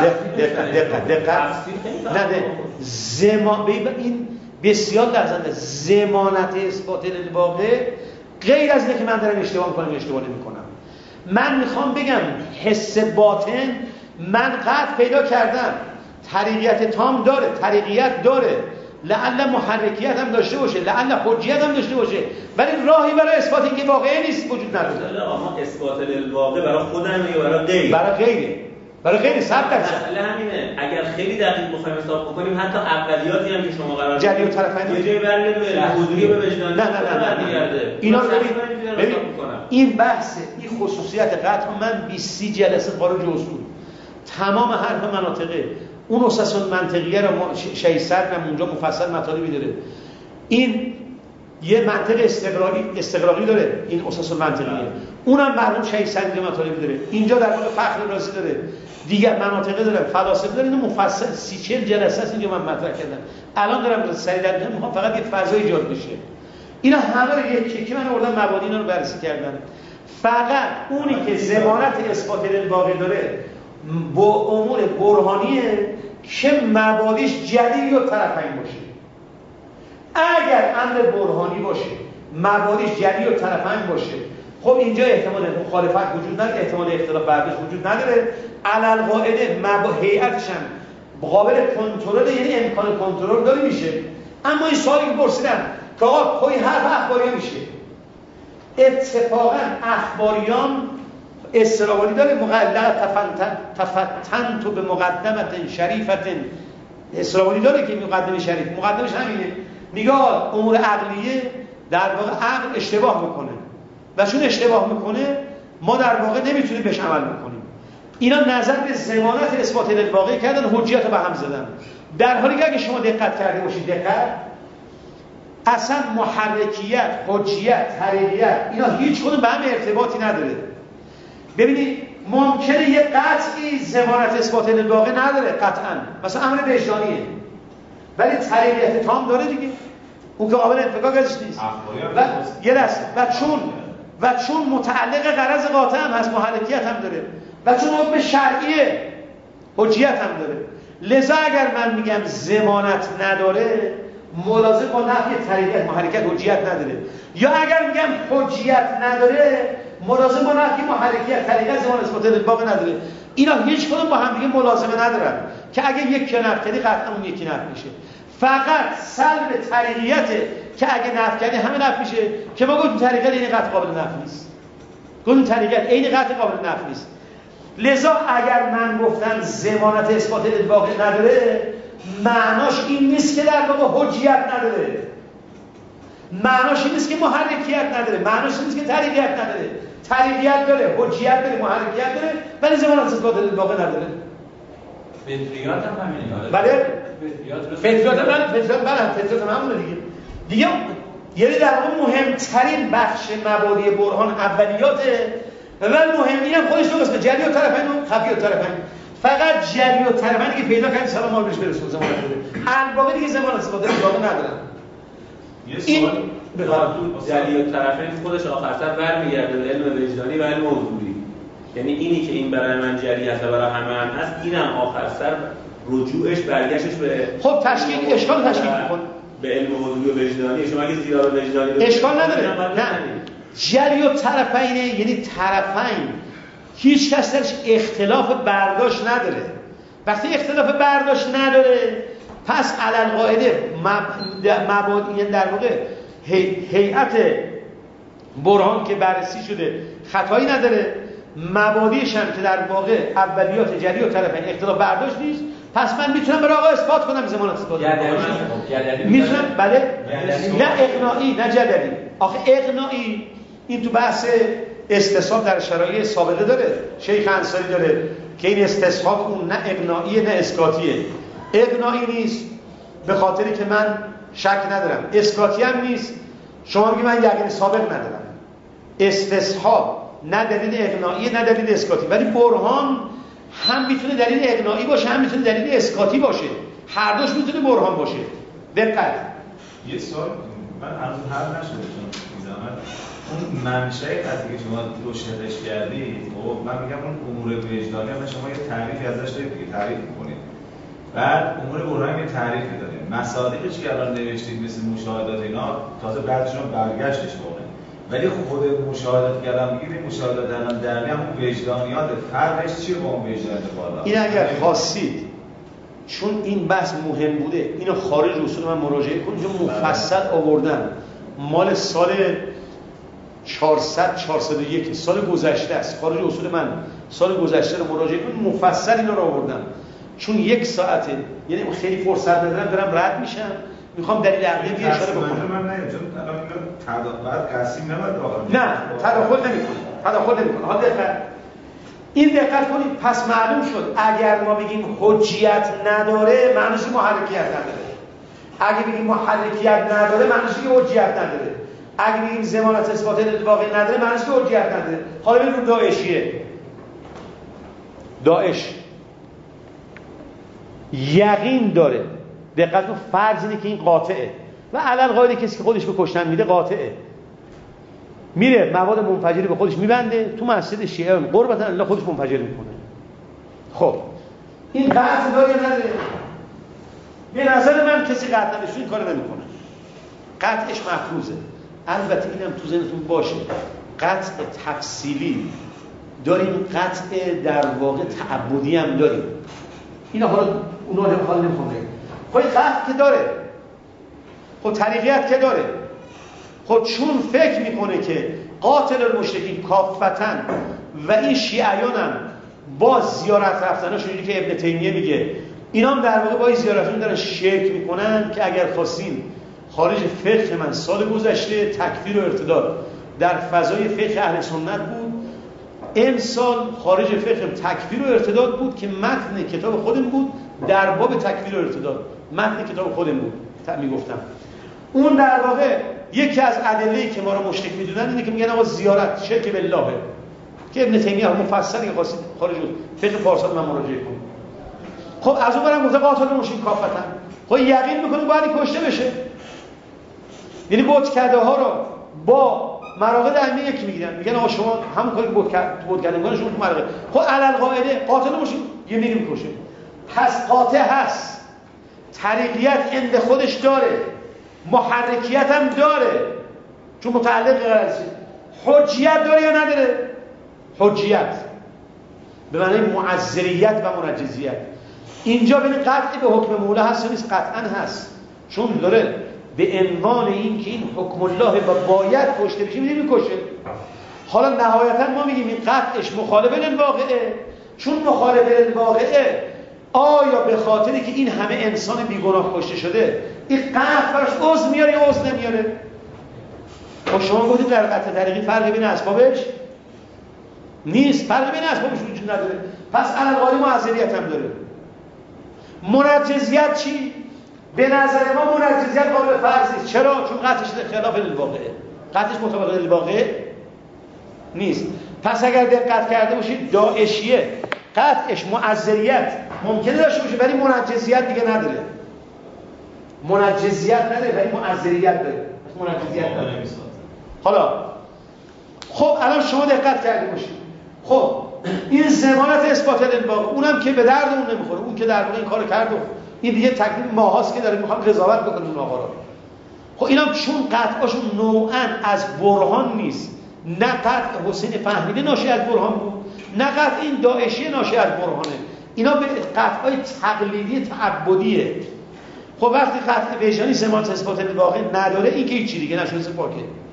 این بسیار لرزنده. ضمانت اثبات الواقع غیر از اینه که من دارم اشتباه میکنم یا اشتباه نمیکنم. من میخوام بگم حس باطن من قطع پیدا کردم، طریقیت تام داره، طریقیت داره، لعل محرکیت هم داشته باشه، لعل حجیت هم داشته باشه، ولی راهی برای اثبات اینکه واقعی نیست وجود نداره. اما اثبات الواقع برای خودم یا برای غیر؟ برای غیر 100%. مسئله همینه. اگر خیلی دقیق بخوایم حساب بکنیم حتی اولیاتی هم که شما قرار جلی و طرفین یه جایی برمیاد به حضوری به وجدان. نه اینا رو ببین این بحث، این خصوصیت قطع من 20 جلسه خارج اصول تمام حرف مناطقه اون اساس منطقیه رو شیصد هم اونجا مفصل مطالبی داره. این یه منطق استقراقی داره، این اساس منطقیه، اونم مرحوم شیصد اینجا مطالبی داره، اینجا در واقع فخر رازی داره، دیگر مناطقه داره، فلاسفه داره. اینو مفصل 30-40 جلسه است اینجا من مطرح کردم. الان دارم سریع در میخوام فقط یه فضا ایجاد بشه. اینا همه رو یک من آوردم مبانی اینا رو بررسی کردم. فقط اونی که ضمانت اثبات الواقع داره با امور برهانیه که مبادیش جلی و طرفین باشه. اگر امر برهانی باشه، مبادیش جلی و طرفین باشه، خب خب اینجا احتمال مخالفت وجود نداره، احتمال اختلاف برداشت وجود نداره. علل قاعده هیئتش هم قابل کنترل، یعنی امکان کنترل داره میشه. اما این سوالی که پرسیدن که آقا پای حرف اخباریان میشه، اتفاقا اخباریان اصطلاحی داره مقلع تفتن تو به مقدمت شریفت، اصطلاحی داره که مقدمه شریف مقدمش همینه، میگه امور عقلیه در واقع عقل اشتباه میکنه و چون اشتباه میکنه ما در واقع نمیتونیم بهش عمل بکنیم. اینا نظر به ضمانت اثبات الواقع کردن، حجیت رو به هم زدن، در حالی که اگه شما دقت کرده باشید، دقت اصلا محرکیت، حجیت، طریقیت اینا هیچ کدوم به هم ارتباطی نداره. ببینید ممکنه یه قطعی ضمانت اثبات الواقع نداره قطعا، مثلا امر وجدانیه، ولی طریقیت تام داره دیگه، اون که قابل انفکاک ازش نیست و یه دست و چون متعلق غرض قاطع هم هست، محرکیت هم داره و چون حکم شرعیه، حجیت هم داره. لذا اگر من میگم ضمانت نداره، ملازم با نفی طریقیت، محرکیت، حجیت نداره، یا اگر میگم حجیت نداره ملازم با نفی محرکیت، طریقیت، ضمانت اثبات الواقع نداره. اینا هیچ کدوم با هم دیگه ملازمه ندارن که اگه یک نفی کنی قطعا اون یکی نفی میشه. فقط سلب طریقیته که اگه نفی کنی همه نفی میشه، که ما گفتیم طریقیت این قطع قابل نفی نیست، گفتیم طریقیت این قطع قابل نفی نیست. لذا اگر من گفتم ضمانت اثبات الواقع نداره، معناش این نیست که در واقع حجیت نداره، معناش این نیست که محرکیت نداره، معناش این نیست که طریقیت نداره. طریقیت داره، حجیت داره، محرکیت داره، ولی ضمانت اثبات الواقع نداره. فطریات هم همینه. بله فطریات هم همونه دیگه. یعنی در واقع مهمترین بخش مبادی برهان اولیاته و مهمی هم خودش دو قسمه، جری و طرفین و خفی و طرفین. فقط جری و طرفین که پیدا کردیم سلام بهش برسون زمان داره، الباقی دیگه ضمانت اثبات الواقع ندارن. این جری و طرفین خودش آخرتر برمیگرده به علم وجدانی و علم حضوری. یعنی اینی که این برای من جری هست و برای همه هم هست، اینم آخر سر رجوعش برگشتش به خب تشکیل اشکال تشکیل می‌کنه به علم حضوری و وجدانی. شما اگه زیرا وجدانی اشکال نداره. نه جری و طرفین یعنی طرفین هیچ کس درش اختلاف برداشت نداره. وقتی اختلاف برداشت نداره پس علل قاعده مبادی در واقع هیئت برهان که بررسی شده خطایی نداره، مبادیش هم که در واقع اولیات جری و طرفین اختلاف برداشت نیست، پس من میتونم برای آقا اثبات کنم ضمانت اثبات میتونم. بله نه اقناعی نه جدلی. آخه اقناعی این تو بحث استصحاب در شرایع سابقه داره، شیخ انصاری داره که این استصحاب اون نه اقناعیه نه اسقاطیه. اقناعی نیست به خاطری که من شک ندارم، اسقاطی هم نیست شما میگی من یقین سابق ندارم. استصحاب نه دلیل اقناعی نه دلیل اسقاطی، ولی برهان هم میتونه دلیل اقناعی باشه هم میتونه دلیل اسقاطی باشه، هر دوش میتونه برهان باشه. دقت. یه سوال من هنوز حل نشده چون می‌ذارم اون منشأ قضیه که شما روشنش کردید، خب من میگم اون امور وجدانی هم شما یه تعریفی ازش دارید که تعریف می‌کنید، بعد امور برهان یه تعریفی دارید، مصادیقش که الان نوشتید مثل مشاهدات اینا تازه بعدشون برگشتش کنه، ولی خود مشاهدات که الان میگید مشاهدات الان در میان اون وجدانیات، فرقش چیه با اون وجدانیات بالا؟ این اگر خواستید چون این بحث مهم بوده اینو خارج اصول من مراجعه کنید، چون مفصل آوردن مال سال 401 سال گذشته است، خارج اصول من سال گذشته رو مراجعه کنید، مفصل اینا رو آوردم. چون یک ساعته یعنی خیلی فرصت ندارم دارم رد میشم، میخوام دلیل عقلی بیان اشاره بکنم. من نه چون الان اینا بعد قسیم نباید واقعا نه تداخل نمیکنه. حالا دقت کنید. پس معلوم شد اگر ما بگیم حجیت نداره معنیش محرکیت نداره، اگه بگیم محرکیت نداره معنیش که حجیت نداره، اگه بگیم ضمانت اثبات الواقع نداره معنیش که حجیت نداره. حالا ببینیم داعشیه. داعش یقین داره، دقت کن، فرض اینه که این قاطعه و علل قاعده کسی که خودش به کشتن میده قاطعه، میره مواد منفجری به خودش میبنده تو مسجد شیعه قربتا الله خودش منفجر میکنه. خب این قطع داره یا نداره؟ به نظر من کسی قطع نمیشه این کارو نمیکنه، قطعش محفوظه. البته اینم تو ذهنتون باشه قطع تفصیلی داریم، قطع در واقع تعبدی هم داریم. اینا حالا اونا رو حال نمی‌کنه. خب قطع که داره، خب طریقیت که داره، خب چون فکر میکنه که قاتل المشرکین کافتن و این شیعیان هم با زیارت رفتناشون، اینی که ابن تیمیه میگه اینا هم در واقع با این زیارتون دارن شرک میکنن که اگر خواستین خارج فقه من سال گذشته تکفیر و ارتداد در فضای فقه اهل سنت بود، امسال خارج فقه تکفیر و ارتداد بود که متن کتاب خودم بود در باب تکفیر و ارتداد، متن کتاب خودم بود میگفتم. اون در واقع یکی از ادله‌ای که ما رو مشرک میدونن اینه که میگن آقا زیارت شرک بالله، که ابن تیمیه مفصلی خاصی خارج بود فقه فارسی من مراجعه کنم. خب از اون برم گفته قاتل مشرک کافتن، خب یقین میکنه باید کشته بشه. یعنی بتکده ها رو با مراقد علمی یکی میگن آقا شما همون کاری بتکدگان شما تو مراقد، خب علل قاعده قاتل مشرک یه میریم کشه. پس قاطع هست، طریقیت اند خودش داره، محرکیت هم داره چون متعلق غرضی. حجیت داره یا نداره؟ حجیت به معنی معذریت و منجزیت. اینجا ببین قطعی به حکم مولا هست یا نیست؟ قطعا هست، چون داره به عنوان این که این حکم الله و باید کشته بشه میکشه. حالا نهایتا ما میگیم این قطعش مخالف للواقعه، چون مخالف للواقعه آیا به خاطری که این همه انسان بیگناه کشته شده این قطع براش عذر میاره یا عذر نمیاره؟ خب شما گفتید در قطع طریقی فرق بین اسبابش نیست، فرق بین اسبابش وجود نداره، پس علل قاعده معذریت هم داره. منجزیت چی؟ به نظر ما منجزیت قابل فرض نیست. چرا؟ چون قطعش خلاف للواقعه، قطعش مطابق للواقعه نیست. پس اگر دقت کرده باشید داعشیه قطعش معذریت ممکنه داشته باشه ولی منجزیت دیگه نداره، منجزیت نداره ولی معذریت داره، منجزیت نداره. حالا خب الان شما دقت کرده باشید، خب این ضمانت اثبات للواقع اونم که به درد اون نمیخوره، اون که در واقع این کارو کرد و این دیگه تکلیف ماهاست که داره میخوام قضاوت بکنیم اون آقا رو. خب اینا چون قطعاشون نوعاً از برهان نیست، نه قطع حسین فهمیده ناشی از برهان بود، نه قطع این داعشی ناشی از برهانه، اینا به قطعای تقلیدی تعبدیه. خب وقتی قطع وجدانی ضمانت اثبات للواقع نداره این که هیچ دیگه نشون پاکه.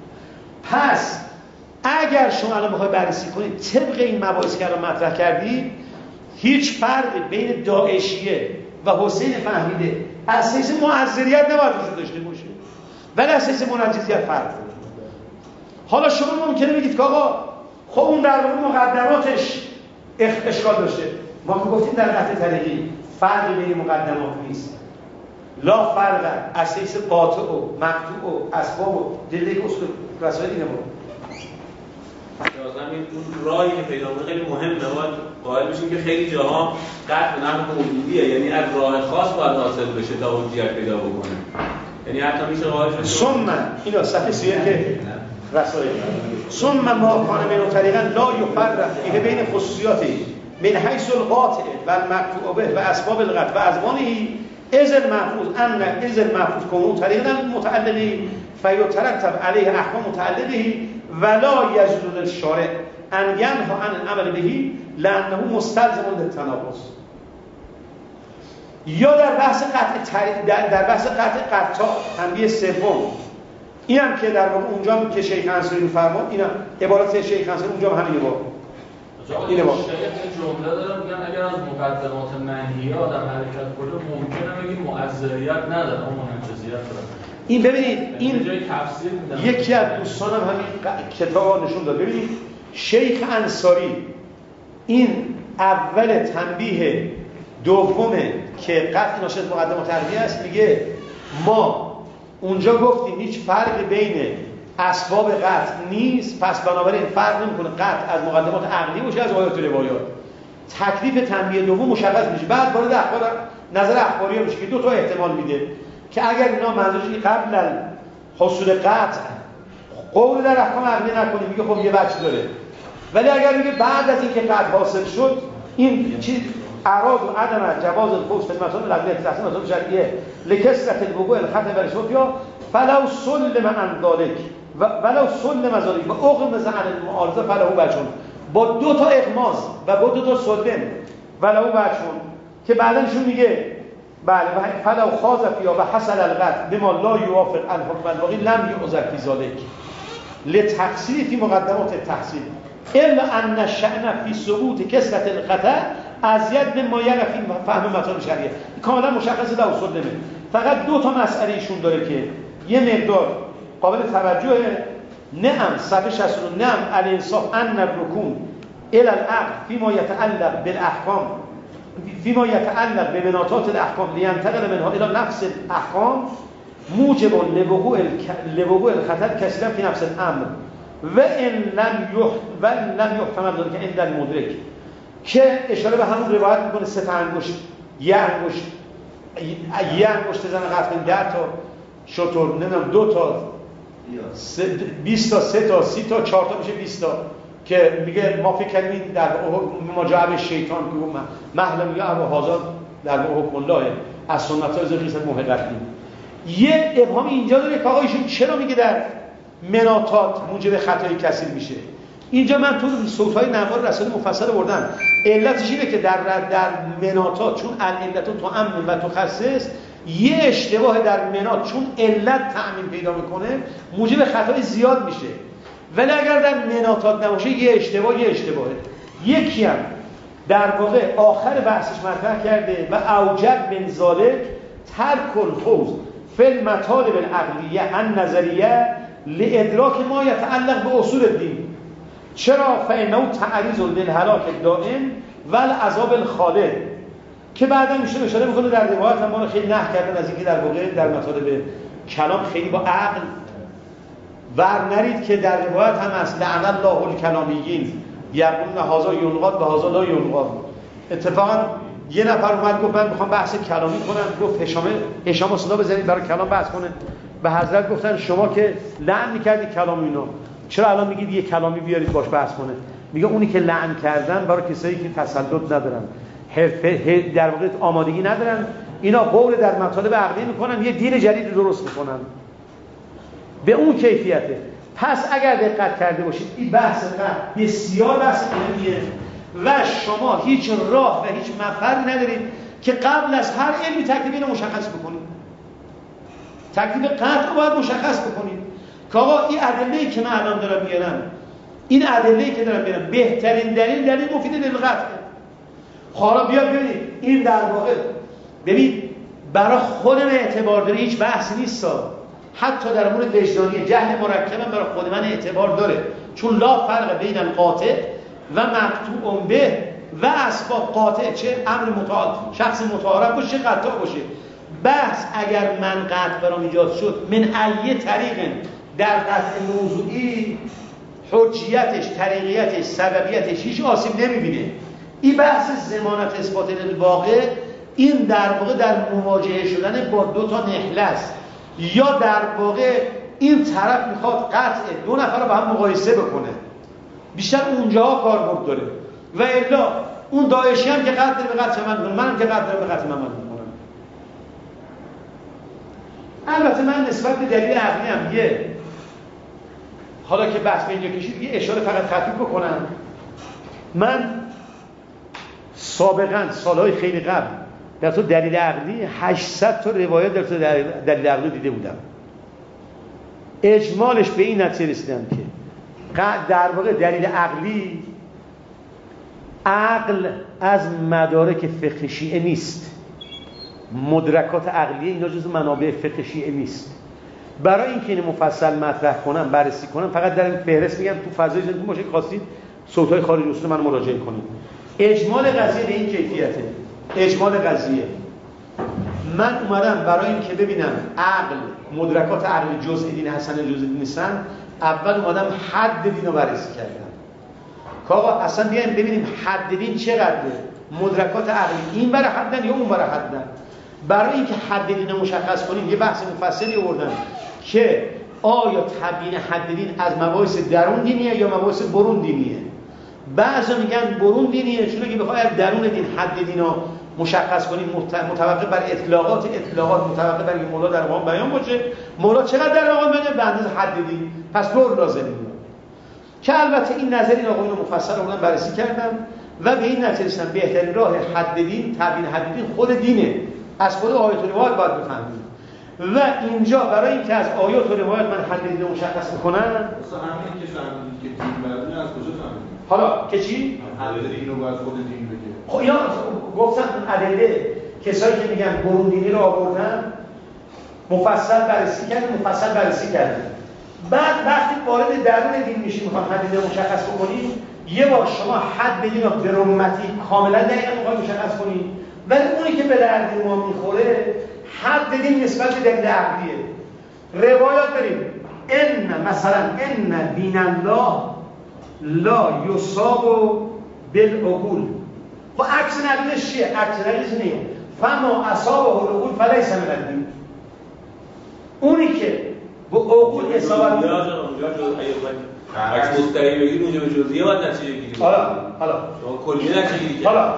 پس اگر شما الان بخواید بررسی کنید طبق این مباحثی که الان مطرح کردید هیچ فرقی بین داعشیه و حسین فهمیده از حیث معذریت نباید وجود داشته باشه، ولی از حیث منجزیت فرق داره. حالا شما ممکنه بگید که آقا خب اون در واقع مقدماتش اشکال داشته. ما که گفتیم در قطع طریقی فرقی بین مقدمات نیست، لا فرق از حیث قاطع و مقطوع و اسباب و جلده اصول رسائل اینه. لازم این اون راهی که پیدا کنه خیلی مهمه، باید قائل بشیم که خیلی جاها قطع و نقل موجودیه، یعنی از راه خاص باید حاصل بشه تا حجیت پیدا بکنه. یعنی حتی میشه قائل شد ثم اینا صفحه 31 رسائل ثم ما کان من طریقا لا یفرق فیه بین خصوصیاتی من حیث القاطع و المقطوع به و اسباب القطع و ازمانه اذ المحفوظ ان اذ المحفوظ کنون طریقا متعللی فیترتب علیه احکام متعللی ولا یجوز للشارع ان ینهی عن العمل به لانه مستلزم للتناقض. یا در بحث قطع تنبیه سوم اینم که در واقع اونجا که شیخ انصاری می‌فرماد، اینا عبارات شیخ انصاری اونجا هم همین با اینه با شیخ جمله دارن میگن اگر از مقدمات منهیه آدم حرکت کنه ممکنه بگیم معذریت نداره اما منجزیت داره. این ببینید این جای تفسیر میدم. یکی از دوستانم همین کتابا نشون داد. ببینید شیخ انصاری این اول تنبیه دومه که قطع ناشی از مقدمات تربیه است، میگه ما اونجا گفتیم هیچ فرق بین اسباب قطع نیست، پس بنابراین فرق نمیکنه قطع از مقدمات عقلی باشه از آیات و روایات. تکلیف تنبیه دوم مشخص میشه. بعد وارد اخبار نظر اخباری میشه که دو تا احتمال میده که اگر اینا منظورش قبل حصول قطع قول در احکام عقلی نکنیم میگه خب یه بچه داره، ولی اگر میگه بعد از اینکه قطع حاصل شد این چیز اعراض و عدم جواز الفوز في المسائل العقليه تحسين مسائل شرعيه لكثرة الوقوع الخطأ والاشتباه فلو سلم عن ذلك ولو سلم مزاری و اغمض عن المعارضه فله وجهون، با 2 تا اغماض و با 2 تا سلم ولو وجهون که بعدنشون میگه بله فلو خاض فيها و حصل القطع بما لا يوافق الحكم الباقي لم يعذر في ذلك لتقصير في مقدمات التحصيل الا ان الشأن في ثبوت كسرة القطع ازید مما یقع فی فهم مطالب شرعیه. کاملا مشخصه در اصول نمیده. فقط 2 تا مسئله ایشون داره که یه مقدار قابل توجهه. نعم صفحه 69 نعم الانصاف ان الركون الى العقل فيما يتعلق بالاحکام فيما يتعلق بمناطات الاحکام لينتقل منها الى نفس الاحکام موجب لوقوع الخطر كثيرا في نفس الامر وان لم يحتمل ذلك عند المدرك، که اشاره به همون روایت میکنه 3 تا انگشت یه انگشت زن قطع 10 تا شطور، نمیدونم 2 تا 20 تا 3 تا 30 تا 4 تا میشه 20 تا، که میگه ما فکر کردیم در مجاب شیطان که محلم یا ابو حاضر در حکم الله از سنت های زقیس محققین. یه ابهام اینجا داره که آقا ایشون چرا میگه در مناطات موجب خطای کثیر میشه. اینجا من تو صوت‌های نوار رساله مفصل بردم. علتش اینه که در مناطات چون العلت تو امن و تخصص یه اشتباه در مناط چون علت تعمیم پیدا میکنه موجب خطای زیاد میشه، ولی اگر در مناطات نباشه یه اشتباهه. یکی هم در واقع آخر بحثش مطرح کرده و اوجب من ذالک ترک الخوض فی المطالب العقلیه النظریه لادراک ما یتعلق به اصول الدین. چرا؟ فانه تعریض للهلاک الدائم والعذاب الخالد، که بعدا میشه اشاره میکنه در روایت هم ما خیلی نهی کردن از اینکه در واقع در مطالب کلام خیلی با عقل ور نرید، که در روایت هم هست لعن الله الکلامیین یقولون هذا ینقاد و هذا لا ینقاد. اتفاقا یه نفر اومد گفت من میخوام بحث کلامی کنم، گفت هشام صدا بزنید برای کلام بحث کنه. به حضرت گفتن شما که لعن میکردید کلام اینو، چرا الان میگید یه کلامی بیارید باش بحث کنه؟ میگه اونی که لعن کردن برای کسایی که تسلط ندارن، حرفه در واقع آمادگی ندارن، اینا قول در مطالب عقلی میکنن، یه دین جدید درست میکنن به اون کیفیته. پس اگر دقت کرده باشید این بحث قبل بسیار بحث مهمیه و شما هیچ راه و هیچ مفری ندارید که قبل از هر علمی تکلیف اینو مشخص بکنید. تکلیف قطع رو باید مشخص بکنید که آقا این ادله‌ای که من الان دارم میارم، این ادله‌ای که دارم میارم بهترین دلیل مفید للقطع. حالا بیا ببینید این در واقع ببین برای خودم اعتبار داره، هیچ بحثی نیست. حتی در امور وجدانی جهل مرکب برای خود من اعتبار داره، چون لا فرق بین القاطع و مقطوع به و اسباب قاطع، چه امر متعارف شخص متعارف باشه قطع باشه. بحث اگر من قطع برام ایجاد شد من ای طریق در قطع موضوعی حجیتش، طریقیتش، سببیتش هیچ آسیب نمیبینه. این بحث ضمانت اثبات للواقع این در واقع در مواجهه شدن با 2 تا نهله است، یا در واقع این طرف میخواد قطع 2 نفر رو با هم مقایسه بکنه، بیشتر اونجاها کاربرد داره. و الا اون داعشی هم که قطع به قطع من میکنه، منم که قطع به قطع من میکنم. البته من نسبت به دلیل عقلی هم حالا که بحث به اینجا کشید یه اشاره فقط خفیف بکنم. من سابقا سالهای خیلی قبل در تو دلیل عقلی 800 تا روایت در تو دلیل عقلی دیده بودم. اجمالش به این نتیجه رسیدم که در واقع دلیل عقلی عقل از مدارک فقه شیعه نیست، مدرکات عقلیه اینا جزو منابع فقه شیعه نیست. برای اینکه اینو مفصل مطرح کنم بررسی کنم فقط در این فهرست میگم، تو فضای زندگی باشه خواستید صوت‌های خارج اصول من مراجعه کنید. اجمال قضیه به این کیفیته. اجمال قضیه من اومدم برای اینکه ببینم عقل مدرکات عقلی جزء دین حسن جزء دین نیستن، اول اومدم حد دین رو بررسی کردم که آقا اصلا بیایم ببینیم حد دین چقدره، مدرکات عقلی این برای حدن یا اون برای حدن. برای اینکه حد دین رو مشخص کنیم یه بحث مفصلی آوردم که آیا تبیین حد دین از مباحث درون دینیه یا مباحث برون دینیه. بعضا میگن برون دینیه، چون اگه بخوای از درون دین حد دین رو مشخص کنیم متوقف بر اطلاقات متوقف بر این مولا در مقام بیان باشه. مولا چقدر در مقام بیان؟ به اندازه حد دین. پس دور لازم میاد که البته این نظر این آقایون مفصل رو بررسی کردم و به این نتیجه رسیدم بهترین راه حد دین، تبیین حد دین خود دینه، از خود آیات و روایات باید بفهمیم. و اینجا برای اینکه از آیات و روایات من حد دین رو مشخص میکنم، مثلا همین که فهمیدید که دین بردونه از کجا فهمیدید؟ حالا که چی؟ حد دین رو باید خود دین بگه. خب یا گفتم ادله کسایی که میگن برون دینی رو آوردن مفصل بررسی کردن. بعد وقتی وارد درون دین میشیم میخوام حد دین رو مشخص بکنیم، یه بار شما حد دین رو به رمتی کاملا دقیقاً میخواد مشخص کنید، ولی اونی که به درد ما میخوره حد دین نسبت به دلیل عقلیه. روایات داریم ان دین الله لا یصاب بالعقول. خب عکس نقلش چیه؟ عکس نقلش اینه فما اصابه العقول فلیس من الدین. اونی که با عقول اصابت اونجا عکس مستقیم بگید اونجا به جزئیه باید نتیجه بگیرید. حالا شما کلیه نتیجه گیری. حالا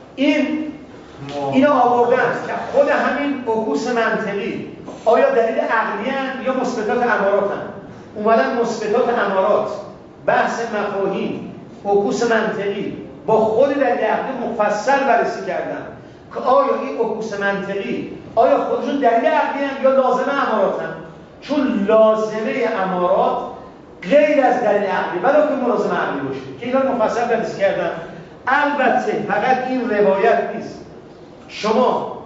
اینا آوردن که خود همین عکوس منطقی آیا دلیل عقلی هستند یا مثبتات امارات هستند. اومدن مثبتات امارات، بحث مفاهیم، عکوس منطقی با خود دلیل عقلی مفصل بررسی کردن که آیا این عکوس منطقی آیا خودشون دلیل عقلی هستند یا لازمه امارات هستند. چون لازمه امارات غیر از دلیل عقلی ولی که ملازمه عقلی باشه که اینا مفصل بررسی کردن. البته فقط این روایت نیست، شما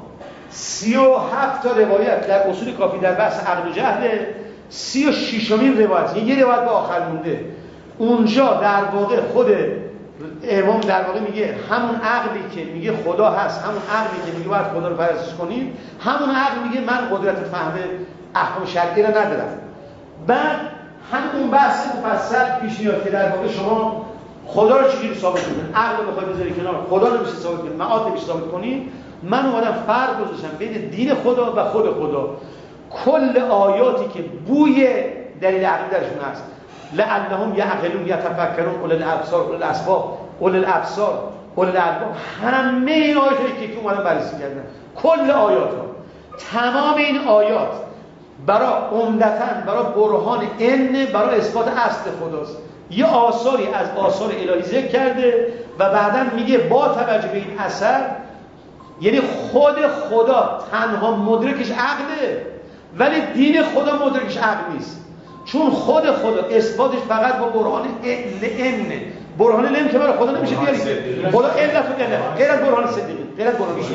37 تا روایت در اصول کافی در بحث عقل و جهل، 36مین روایت یه روایت به آخر مونده، اونجا در واقع خود امام در واقع میگه همون عقلی که میگه خدا هست، همون عقلی که میگه باید خدا رو پرستش کنید، همون عقل میگه من قدرت فهم احکام شرعی رو ندارم. بعد همون بحث مفصل پیش میاد که در واقع شما خدا رو چجوری ثابت کنید، عقل رو بخواید بذاری کنار، خدا رو میشه ثابت کنید، معاد نمیشه ثابت کنید. من اومدم فرق گذاشتم بین دین خدا و خود خدا. کل آیاتی که بوی دلیل عقلی درشون هست، لعلهم یعقلون یتفکرون اولو الابصار اولو الاسباب اولو الابصار اولو الالباب، همه این آیاتی که اومدم بررسی کردم، کل آیات ها، تمام این آیات برای عمدتاً برای برهان برای اثبات اصل خداست. یه آثاری از آثار الهی ذکر کرده و بعداً میگه با توجه به این اثر، یعنی خود خدا تنها مدرکش عقله ولی دین خدا مدرکش عقل نیست، چون خود خدا اثباتش فقط با برهان لئن. برهان لئن که برای خدا نمیشه بیارید، خدا علت و علت غیر از برهان صدیقین، غیر از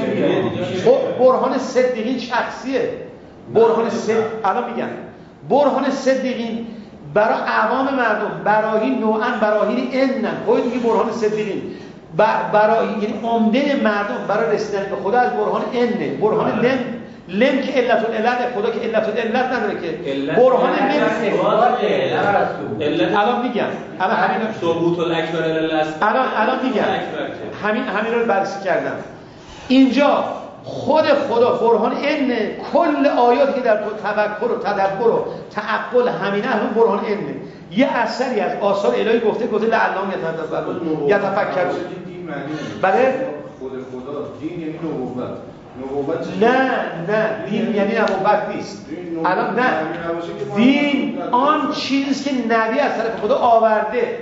برهان صدیقین شخصیه. برهان صدیقین الان میگم برهان صدیقین برای عوام مردم براهین نوعاً براهین انن، خود میگه برهان صدیقین برای یعنی عمده مردم برای رسیدن به خدا از برهان انه، برهان لم که علت العلت، خدا که علت العلت نداره که برهان لم. الان میگم الان همین ثبوت الاکبر للاست، الان میگم همین رو بررسی کردم. اینجا خود خدا برهان انه، کل آیاتی که در تفکر و تدبر و تعقل همینه هم برهان انه. یه اثری از آثار الهی گفته لعلهم یتفکرون. بله خود خدا دین یعنی نبوت. نه دین یعنی نبوت نیست. الان نه، دین آن چیزی که نبی از طرف خدا آورده.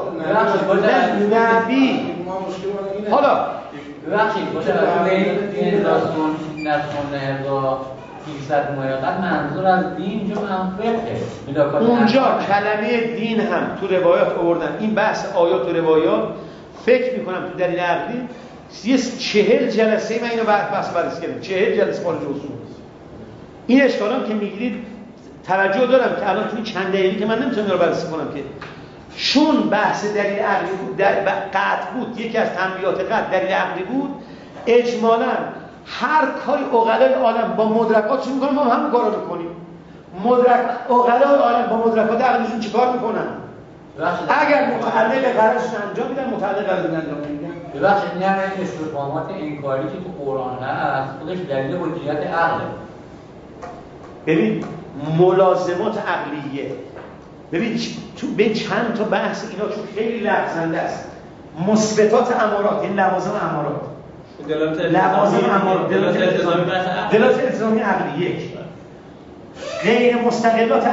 نبی حالا ببخشید باشه این داستان نسخونه 1300 مایقت منظور از دین جو هم فقه. اونجا کلمه دین هم تو روایات آوردن. این بحث آیات و روایات فکر میکنم تو دلیل عقلی 40 جلسه من اینو بحث بررسی کردم، 40 جلسه خارج اصول. این اشکالام که میگیرید توجه دارم که الان توی چند دقیقه که من نمیتونم رو بررسی کنم که چون بحث دلیل عقلی بود قطع بود، یکی از تنبیهات قطع دلیل عقلی بود، اجمالاً هر کاری عقلای عالم با مدرکاتشون میکنن ما هم کارو میکنیم. عقلای عالم با مدرکات عقلشون چیکار میکنن؟ اگر متعلق قرارشون انجام میدن متعلق قرارشون انجام نمیدن. ببخشید این همه استفهامات انکاری که تو قرآن هست خودش دلیل حجیت عقله. ببین ملازمات عقلیه، ببین تو به چند تا بحث اینا چون خیلی لغزنده است. مثبتات امارات، این لوازم امارات، لوازم دلالت التزامی عقلی. یک، غیر مستقلات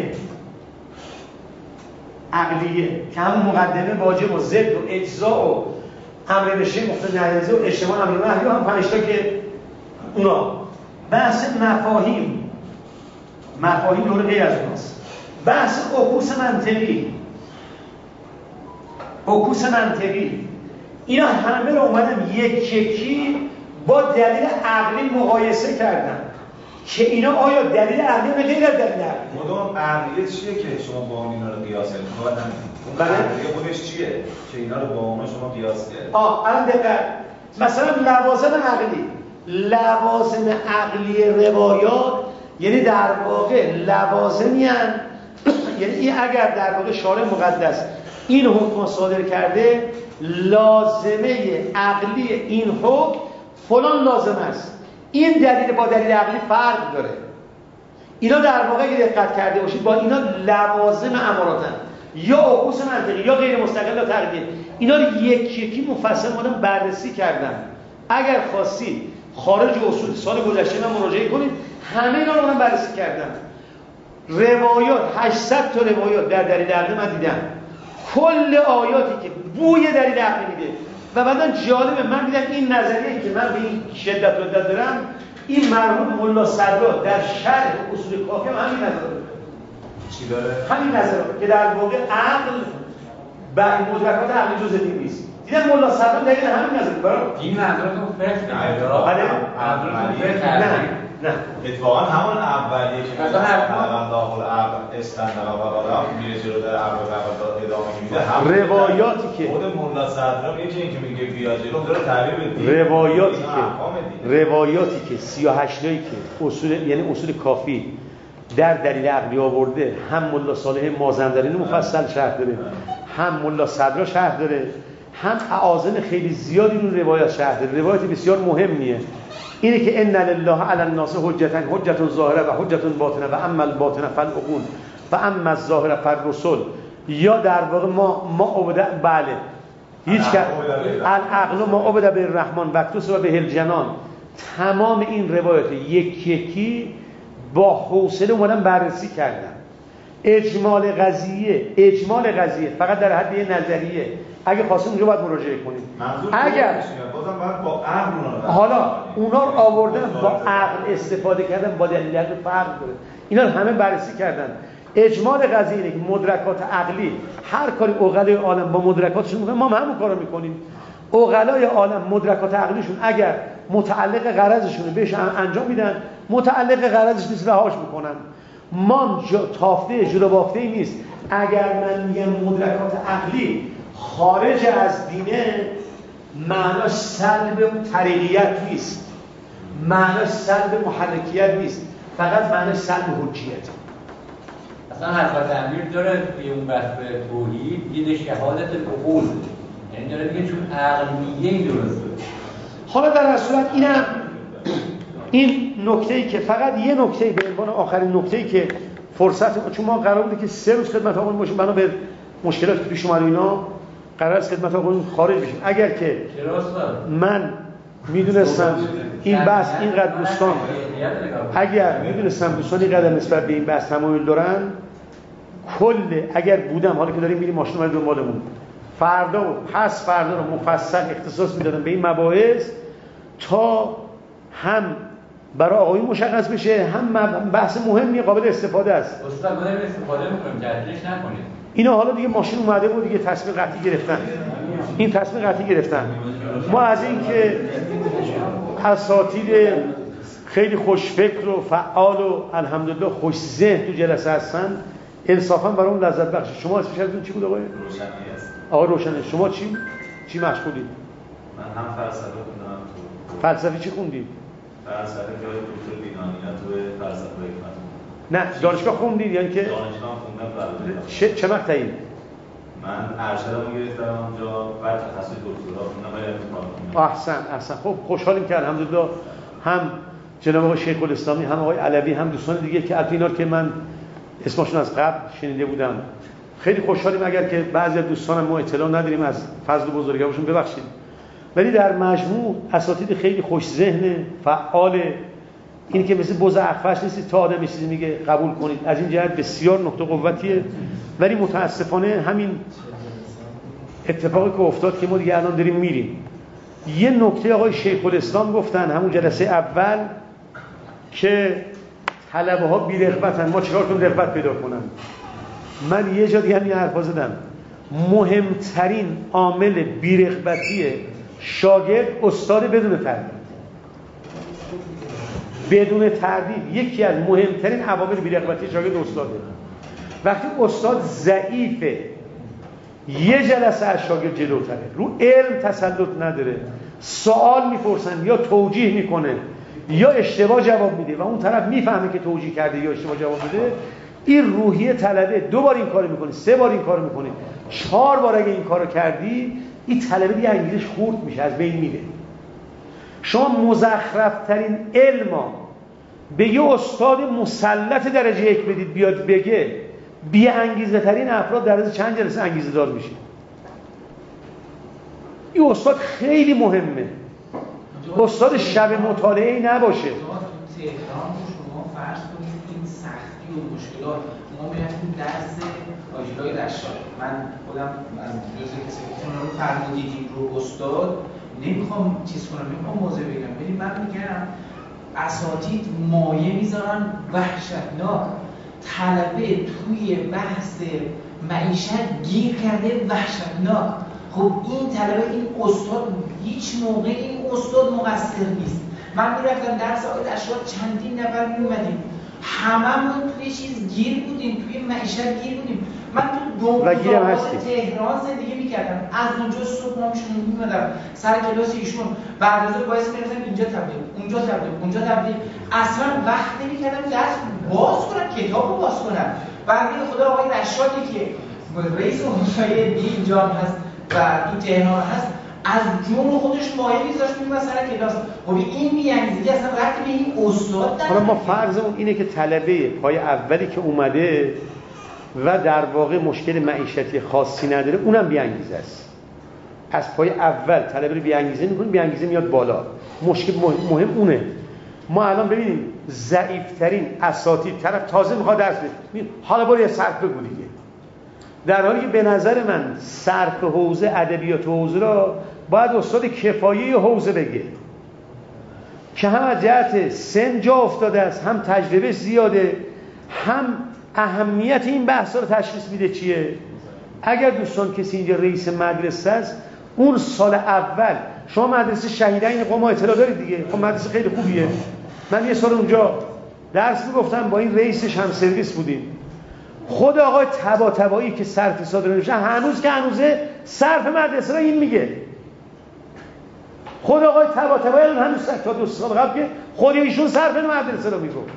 عقلیه که همون مقدمه واجب و ضد و اجزا و امر به شیء مقتضی نهی و اجتماع امر نهی و هم 5 تا که اونا بحث مفاهیم دور غیر از اوناست. بحث عکوس منطقی اینا همه رو اومدن یکی با دلیل عقلی مقایسه کردن که اینا آیا دلیل عقلی به غیر از دلیل عقلی مدام عقلیه چیه که شما با اینا رو قیاس کردید؟ بله عقلیه خودش چیه که اینا رو با اونا شما قیاس کردید؟ الان دقت مثلا لوازم عقلی روایات یعنی در واقع لوازمی هستند یعنی این اگر در واقع شارع مقدس این حکم صادر کرده لازمه عقلی این حکم فلان لازم است این دلیل با دلیل عقلی فرق داره اینا در واقع اگه دقت کرده باشید با اینا لوازم اماراتن یا عکوس منطقی یا غیر مستقل یا تقدیر اینا رو یکی مفصل مادم بررسی کردن اگر خواستید خارج اصول سال گذشته من مراجعه کنید همه اینا رو من بررسی کردم روایات 800 تا روایات در دلیل عقلی من دیدم کل آیاتی که بوی دلیل عقلی میده و بعدن جالبه من دیدم این نظریه‌ای که من به این شدت و دد دارم این مرحوم ملا صدرا در شرح اصول کافی هم همین نظر داره چی داره؟ همین نظر که در واقع عقل برای مدرکات عقلی جزء دین نیست دیدم ملا صدرا دقیقاً همین نظر داره این نظرتون فقه بله نه اتفاقا همون اولیه که مثلا داخل عقل استندقا و قرار میره جلو در عقل و ادامه میده هم روایاتی که خود ملا صدرا میگه که میگه بیا جلو داره تعبیر بده روایاتی که 38 تایی که اصول یعنی اصول کافی در دلیل عقلی آورده هم ملا صالح مازندرانی مفصل شرح داره هم ملا صدرا شرح داره هم اعاظم خیلی زیادی اون روایت شرح داره روایت بسیار مهمیه اینه که ان لله علی الناس حجت ظاهره و حجت باطنه و اما الباطنه فالعقول و اما الظاهره فالرسل یا در واقع ما عبد بله هیچ که العقل ما عبد بالرحمن وقتوس و به الجنان تمام این روایات یکی با حوصله اومدن بررسی کردن اجمال قضیه فقط در حد یه نظریه اگه خواستیم اونجا باید مراجعه کنید اگر بازم باید با عقل حالا اونا رو آوردن با عقل استفاده کردن با دلیل عقل فرق داره اینا رو همه بررسی کردن اجمال قضیه اینه که مدرکات عقلی هر کاری عقلای عالم با مدرکاتشون میکنن ما همون کارو میکنیم عقلای عالم مدرکات عقلیشون اگر متعلق غرضشونه بهش انجام میدن متعلق غرضش نیست رهاش میکنن ما تافته جدا بافته ای نیست اگر من میگم مدرکات عقلی خارج از دینه معناش سلب طریقیت نیست معناش سلب محرکیت نیست فقط معناش سلب حجیت اصلا حضرت امیر داره توی اون بحث توحید دید شهادت العقول یعنی داره میگه چون عقل میگه این درسته حالا در صورت این نکته‌ای که فقط یه نکته به عنوان آخرین نکته‌ای که فرصت چون ما قرار بوده که 3 روز خدمت آقایون باشیم بنا به مشکلاتی که پیش اومد اینا قرار است خدمت آقایون خارج بشیم اگر که من میدونستم این بحث اینقدر دوستان اگر میدونستم دوستان اینقدر نسبت به این بحث تمایل دارن اگر بودم حالا که داریم میریم ماشین اومد دنبالمون فردا و پس فردا رو مفصل اختصاص میدادم به این مباحث تا هم برای آقایون مشخص بشه هم بحث مهمی قابل استفاده است استاد ما داریم استفاده می‌کنیم جدیدش نکنید اینا حالا دیگه ماشین اومده بود دیگه تصمیم قطعی گرفتن این تصمیم قطعی گرفتن ما از این که اساتید خیلی خوشفکر و فعال و الحمدلله خوش ذهن تو جلسه هستن انصافا برام لذت بخشه شما اسمش ازتون چی بود آقای روشنی است آقا روشنی شما چی مشغولید من هم فلسفه خوندم فلسفه چی خوندید فلسفه که دکتر بینانیان تو فلسفه حکمت نه دانشگاه خوندید یعنی که دانشگاه خوندم چه مقطعی من ارشدمو گرفتم اونجا بعد تخصص دکترا خوندم ولی کار کنم احسن خب خوشحالیم که الحمدلله هم جناب آقای شیخ الاسلامی هم آقای علوی هم دوستان دیگه که البته اینا که من اسمشون از قبل شنیده بودم خیلی خوشحالیم اگر که بعضی از دوستان ما اطلاع نداریم از فضل و بزرگوارشون ببخشید ولی در مجموع اساتید خیلی خوش ذهن، فعال. این که مثل بز اخفش نیست تا آدم چیزی میگه قبول کنید. از این جهت بسیار نقطه قوتیه. ولی متاسفانه همین اتفاقی که افتاد که ما دیگه الان داریم میریم. یه نکته آقای شیخ الاسلام گفتن همون جلسه اول که طلبه ها بی‌رغبتن، ما چیکار کنیم رغبت پیدا کنن. من یه جا دیگه همین حرفا زدم. مهمترین عامل بی‌رغبتی شاگرد استاد بدون تردید. بدون تردید یکی از مهمترین عوامل بی‌رغبتی شاگرد استاده. وقتی استاد ضعیفه، یه جلسه از شاگرد جلوتره، رو علم تسلط نداره، سوال میپرسن یا توجیه میکنه یا اشتباه جواب میده و اون طرف میفهمه که توجیه کرده یا اشتباه جواب میده، این روحیه طلبه 2 بار این کارو میکنه، 3 بار این کارو میکنه، 4 بار اگه این کارو کردی، این طلبه دیگه انگیزش خورد میشه، از بین میره. شما مزخرفترین علما به یه استاد مسلط درجه 1 بدید بیاد بگه، بی انگیزه ترین افراد در از چند جلسه انگیزه دار میشه. این استاد خیلی مهمه. استاد شب مطالعه نباشه. تهران شما فرض کنید این سختی و مشکلات ما میرفتیم درس آجیلای رشاد، من خودم از جزء کسی که رو فرمودیدیم رو استاد نمیخوام چیز کنم، نمیخوام موضوع بگم، ولی من میگم اساتید مایه میذارن وحشتناک. طلبه توی بحث معیشت گیر کرده وحشتناک. خب این طلبه، این استاد هیچ موقع این استاد مقصر نیست. من میرفتم درس آقای رشاد، چندین نفر میومدیم، هممون توی چیز گیر بودیم، توی معیشت گیر بودیم. من تو دنبال تهران زندگی میکردم، از اونجا صبح نامشون میومدم سر کلاس ایشون، بعد از اون باعث میرفتم اینجا تبلیغ، اونجا تبلیغ، اونجا تبلیغ، اصلا وقت نمیکردم درس باز کنم، کتابو باز کنم. بعد خدا آقای رشادی که رئیس مشاهده اینجا هست و این تهران هست، از جون خودش مایه میذاشت میگه سر کلاس. خب این بی‌انگیزگی اصلا ربطی به این استاد نداره. حالا ما فرضمون اینه که طلبه پای اولی که اومده و در واقع مشکل معیشتی خاصی نداره، اونم بی‌انگیزه است. از پای اول طلبه رو بی‌انگیزه می‌کنیم، بی‌انگیزه میاد بالا. مشکل مهم اونه. ما الان ببینیم ضعیف‌ترین اساتید، طرف تازه میخواد درس بده، حالا برو یه صرف بگو دیگه. در حالی که به نظر من صرف حوزه ادبیات حوزه را باید استاد کفایه حوزه بگه که هم از جهت سن جا افتاده است، هم تجربه زیاده، هم اهمیت این بحثا رو تشخیص میده چیه. اگر دوستان کسی اینجا رئیس مدرسه است، اون سال اول شما مدرسه شهیدین قم اطلاع دارید دیگه، خب مدرسه خیلی خوبیه. من یه سال اونجا درس میگفتم، با این رئیسش هم سرویس بودیم. خود آقای طباطبایی که صرف صادر نمیشه، هنوز که هنوزه صرف مدرسه رو این میگه. خود آقای طباطبایی هنوز تا 2 سال قبل که خود ایشون صرف مدرسه رو میگه.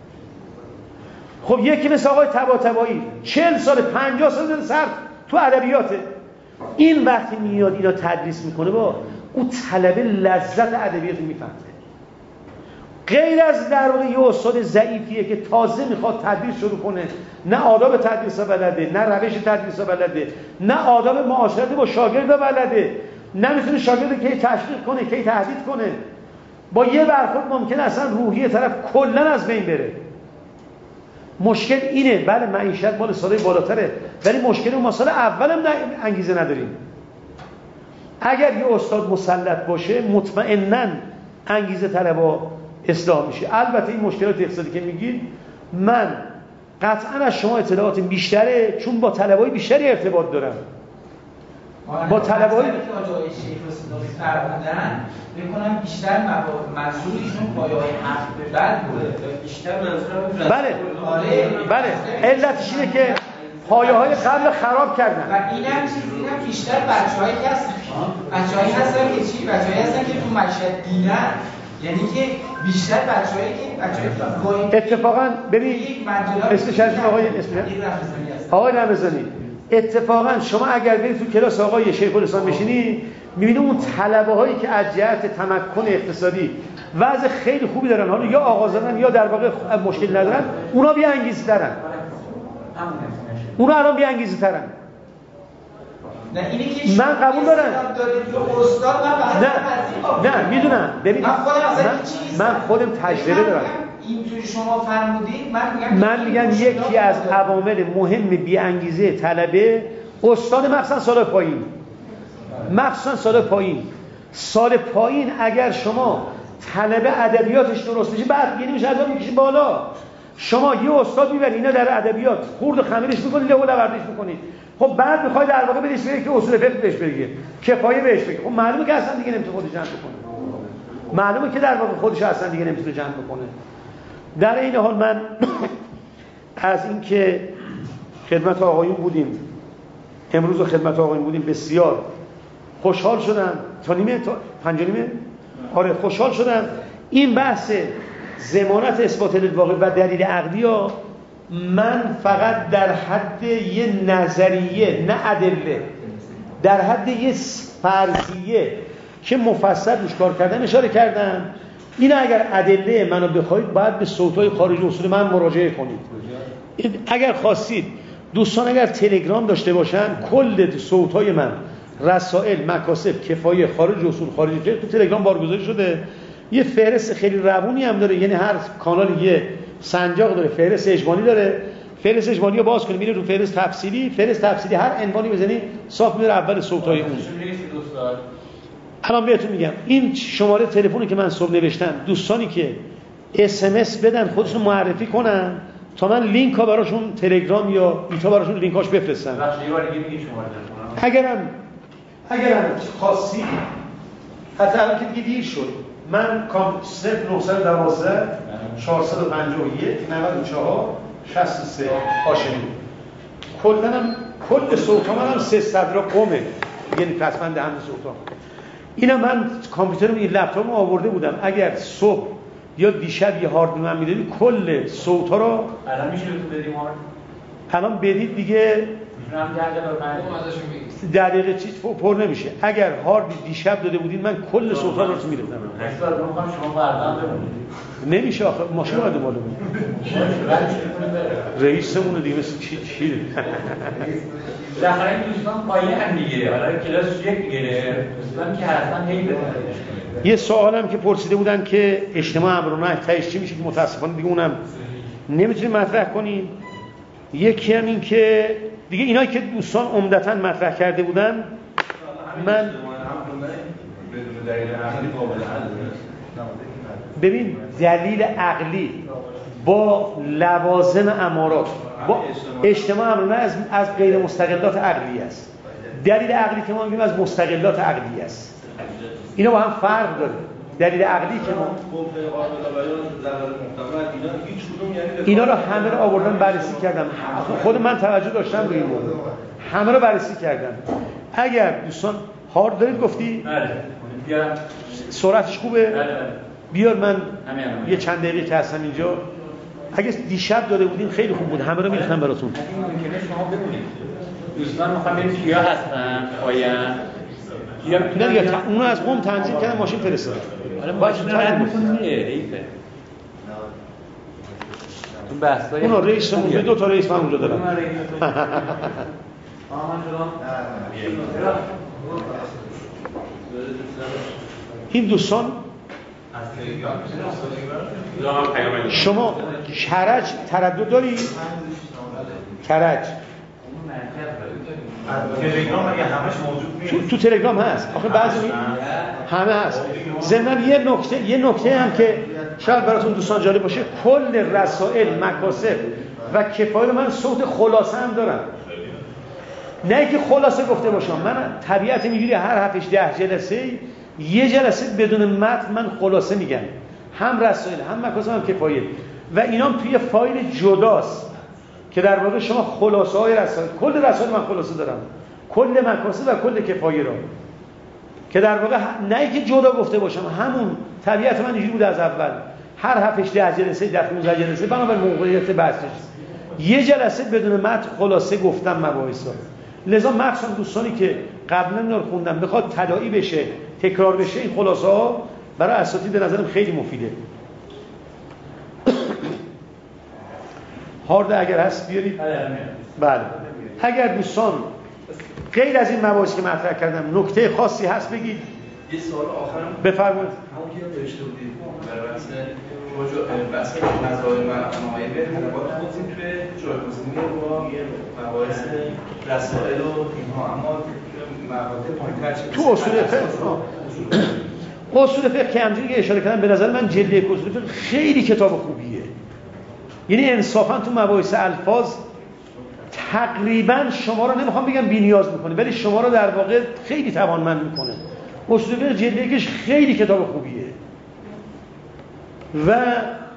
خب یکی مثل آقای طباطبایی 40 سال 50 سال صرف تو ادبیاته. این وقتی میاد اینا تدریس میکنه، با اون طلبه لذت ادبیات میفهمه. غیر از در واقع یه استاد ضعیفیه که تازه میخواد تدریس شروع کنه، نه آداب تدریس بلده، نه روش تدریس بلده، نه آداب معاشرت با شاگرد بلده، نمیتونه شاگرد کی تشویق کنه، کی تهدید کنه. با یه برخورد ممکنه اصلا روحیه طرف کلا از بین بره. مشکل اینه. بله معیشت مال سالای بالاتره، ولی مشکل اون مسئله اولم انگیزه نداریم. اگر یه استاد مسلط باشه، مطمئناً انگیزه طلبا اصلاح میشه. البته این مشکلات اقتصادی که میگید، من قطعاً از شما اطلاعات بیشتره، چون با طلبای بیشتری ارتباط دارم. با طلبای که آقای شیخ الاسلامی فرمودن میکنم بیشتر منظورشون پایه‌های حرف به بعد بوده، بیشتر منظورم بله علتش اینه که پایه‌های قبل خراب کردن. و اینم بیشتر بچه‌هایی هستن که چی؟ بچه‌هایی هستن که تو مشهد دینن، یعنی که بیشتر بچه‌هایی که اتفاقا ببین اسمش از آقای رمضانی، اتفاقا شما اگر برید تو کلاس آقای شیخ الاسلام بشینی، می‌بینید اون طلبه‌هایی که از جهت تمکن اقتصادی وضع خیلی خوبی دارن، حالا یا آغاز زدن یا در واقع مشکل ندارن، اونا بی‌انگیزه ترن. اونا الان بی‌انگیزه ترن. نه اینی که من قبول دارم. استاد نه میدونم. ببین من خودم تجربه دارم. اینطوری شما فرمودید من میگم یکی از عوامل مهم بی‌انگیزه طلبه استاد مخصوصا سال پایین اگر شما طلبه ادبیاتش درست بشه بعد یعنی میشه ازش میکشه بالا. شما یه استاد میبرید اینا در ادبیات خورد و خمیرش میکنید له و لوردش میکنید. خب بعد میخواید در واقع بدیش بگید که اصول فقه بهش بگید کفایه بهش بگید. خب معلومه که اصلا دیگه نمیتونه خودش جمع بکنه. معلومه که در واقع خودش اصلا دیگه نمیتونه جمع بکنه. در این حال من از اینکه خدمت آقایون بودیم امروز خدمت آقایون بودیم بسیار خوشحال شدم. تا نیمه تا 5:30 آره خوشحال شدم. این بحث ضمانت اثبات الواقع و دلیل عقلی ها من فقط در حد یه نظریه نه ادله در حد یه فرضیه که مفصل روش کار کردم اشاره کردم. این اگر ادله منو بخواید باید به صوت‌های خارج اصول من مراجعه کنید. اگر خواستید دوستان اگر تلگرام داشته باشن کل صوت‌های من رسائل مکاسب کفایه خارج اصول خارج فقه تو تلگرام بارگذاری شده. یه فهرست خیلی روونی هم داره یعنی هر کانال یه سنجاق داره فهرست اجمالی داره. فهرست اجمالی رو باز کنید میره رو فهرست تفصیلی هر عنوانی بزنید صاف میره اول صوت‌های اون. الان بهتون میگم این شماره تلفنی که من صبح نوشتم دوستانی که SMS بدن خودشون معرفی کنن تا من لینک ها براشون تلگرام یا ایتا براشون لینکاش بفرستم. اگرم خاصی حتی الان که دیگه دیر شد من 0912 451 94 63 هاشمی کل صوت ها منم 300 را قومه یعنی پسمنده همه صوت ها. اینا من کامپیوترم این لپتاپم آورده بودم اگر صبح یا دیشب یه هارد من میدادی کل صوت ها رو الان میشه تو بدیم هارد الان بدید دیگه میتونم 10 دقیقه چیز پر نمیشه. اگر هارد دیشب داده بودین من کل صوت ها رو میگرفتم. اصلا میخوام شما بردم بمونید نمیشه آخه ماشین اومده بالا رئیسمون دیگه مثل چی بالاخره این دوستان پایه هم میگیره حالا کلاس یک میگیره دوستان که حتما هی بده. یه سوالم که پرسیده بودن که اجتماع امر و نهی تهش چی میشه که متاسفانه دیگه اونم نمیتونیم مطرح کنیم. یکی هم این که دیگه اینایی که دوستان عمدتاً مطرح کرده بودن من ببین دلیل عقلی با لوازم امارات با اجتماع امر و نهی از غیر مستقلات عقلی است. دلیل عقلی که ما میگیم از مستقلات عقلی است. اینا با هم فرق داره. دلیل عقلی که ما اینا رو همه رو آوردن بررسی کردم. خود من توجه داشتم روی این موضوع همه رو بررسی کردم. اگر دوستان هارد دارید گفتی بله بیارم سرعتش خوبه بله بیار من یه چند دقیقه که هستم اینجا اگه دیشب داده بودین خیلی خوب بود همه رو می‌ریختم براتون. ممکنه شما بمونید دوستان میخوام ببینم کیا هستن پایان نه دیگه اونو از قم تنظیم کردن ماشین فرستادن. حالا ماشین رو رد می‌کنید رئیسه اون بحثای اونا رئیسمون به 2 تا رئیس من اونجا دارم. این دوستان شما کرج تردد داری؟ کرج تلگرام اگه همش موجود تو تلگرام هست آخه بعضی همه هست. ضمن یه نکته هم که شاید براتون دوستان جالب باشه کل رسائل مکاسب و کفایه من صوت خلاصه هم دارم. نه که خلاصه گفته باشم من طبیعت میگیری هر 7-10 جلسه یه جلسه بدون متن من خلاصه میگم هم رسائل هم مکاسب هم کفایه و اینام توی فایل جداست که در واقع شما خلاصه های رسائل کل رسائل من خلاصه دارم کل مکاسب و کل کفایه را که در واقع نه که جدا گفته باشم همون طبیعت من اینجوری بود از اول هر 7-10 جلسه 15 جلسه بنابر موقعیت بحثش یه جلسه بدون متن خلاصه گفتم مباحثا. لذا مخصوصا دوستانی که قبلا اینا رو خوندن بخواد تداعی بشه تکرار بشه این خلاصه ها برای اساتید به نظرم خیلی مفیده. هارد اگر هست بیارید. بله اگر دوستان غیر از این مباحثی که مطرح کردم نکته خاصی هست بگید. یه سوال آخرم بفرمایید. همون که نوشته بودید در بحث مذاهب و معایب حلقات گفتیم توی جایگزینی با مباحث رسائل و اینها، اما مباحث پایین‌تر تو اصول اصول فقه که همونجوری که اشاره کردم به نظر من جلد یک اصول فقه خیلی کتاب خوبیه. یعنی انصافا تو مباحث الفاظ تقریبا شما رو نمیخوام بگم بی‌نیاز میکنه، ولی شما رو در واقع خیلی توانمند میکنه. اصول فقه جلد یکش خیلی کتاب خوبیه و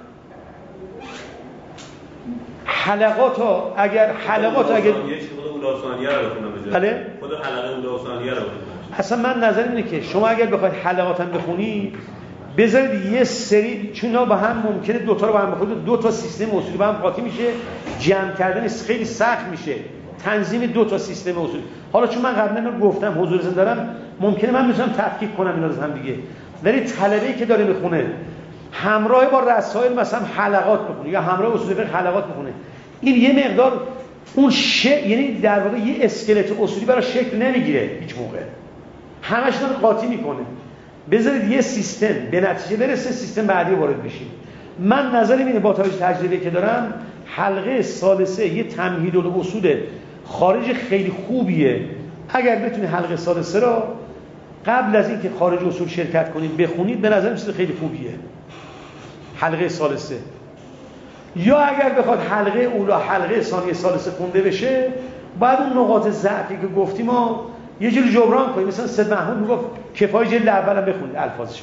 حلقات ها اگر اولاسانیه رو بخونم بله؟ خود حلقه اولاسانیه رو بخونم. اصلا من نظرم اینه که شما اگر بخواید حلقات هم بخونی بذارید یه سری، چون با هم ممکنه دوتا رو با هم بخونید، دو تا سیستم اصولی با هم قاطی میشه، جمع کردن خیلی سخت میشه، تنظیم دو تا سیستم اصولی. حالا چون من قبلا رو گفتم حضور زنده دارم، ممکنه من میتونم تفکیک کنم اینا رو هم دیگه، ولی طلبه‌ای که داره میخونه همراه با رسائل مثلا حلقات بخونه یا همراه اصول فقه حلقات بخونه، این یه مقدار اون یعنی در واقع یه اسکلت اصولی برای شکل نمیگیره هیچ موقع، همش رو قاطی میکنه. بذارید یه سیستم به نتیجه برسه، سیستم بعدی وارد بشیم. من نظرم اینه با توجه تجربه که دارم حلقه ثالثه یه تمهید الاصول خارج خیلی خوبیه. اگر بتونی حلقه ثالثه رو قبل از اینکه خارج اصول شرکت کنید بخونید، به نظرم چیز خیلی خوبیه حلقه ثالثه. یا اگر بخواد حلقه اولا حلقه ثانیه ثالثه خونده بشه، بعد اون نقاط ضعفی که گفتیم ما یه جوری جبران کنیم. مثلا سید محمود میگفت کفایه جلد اولم بخونید الفاظشو.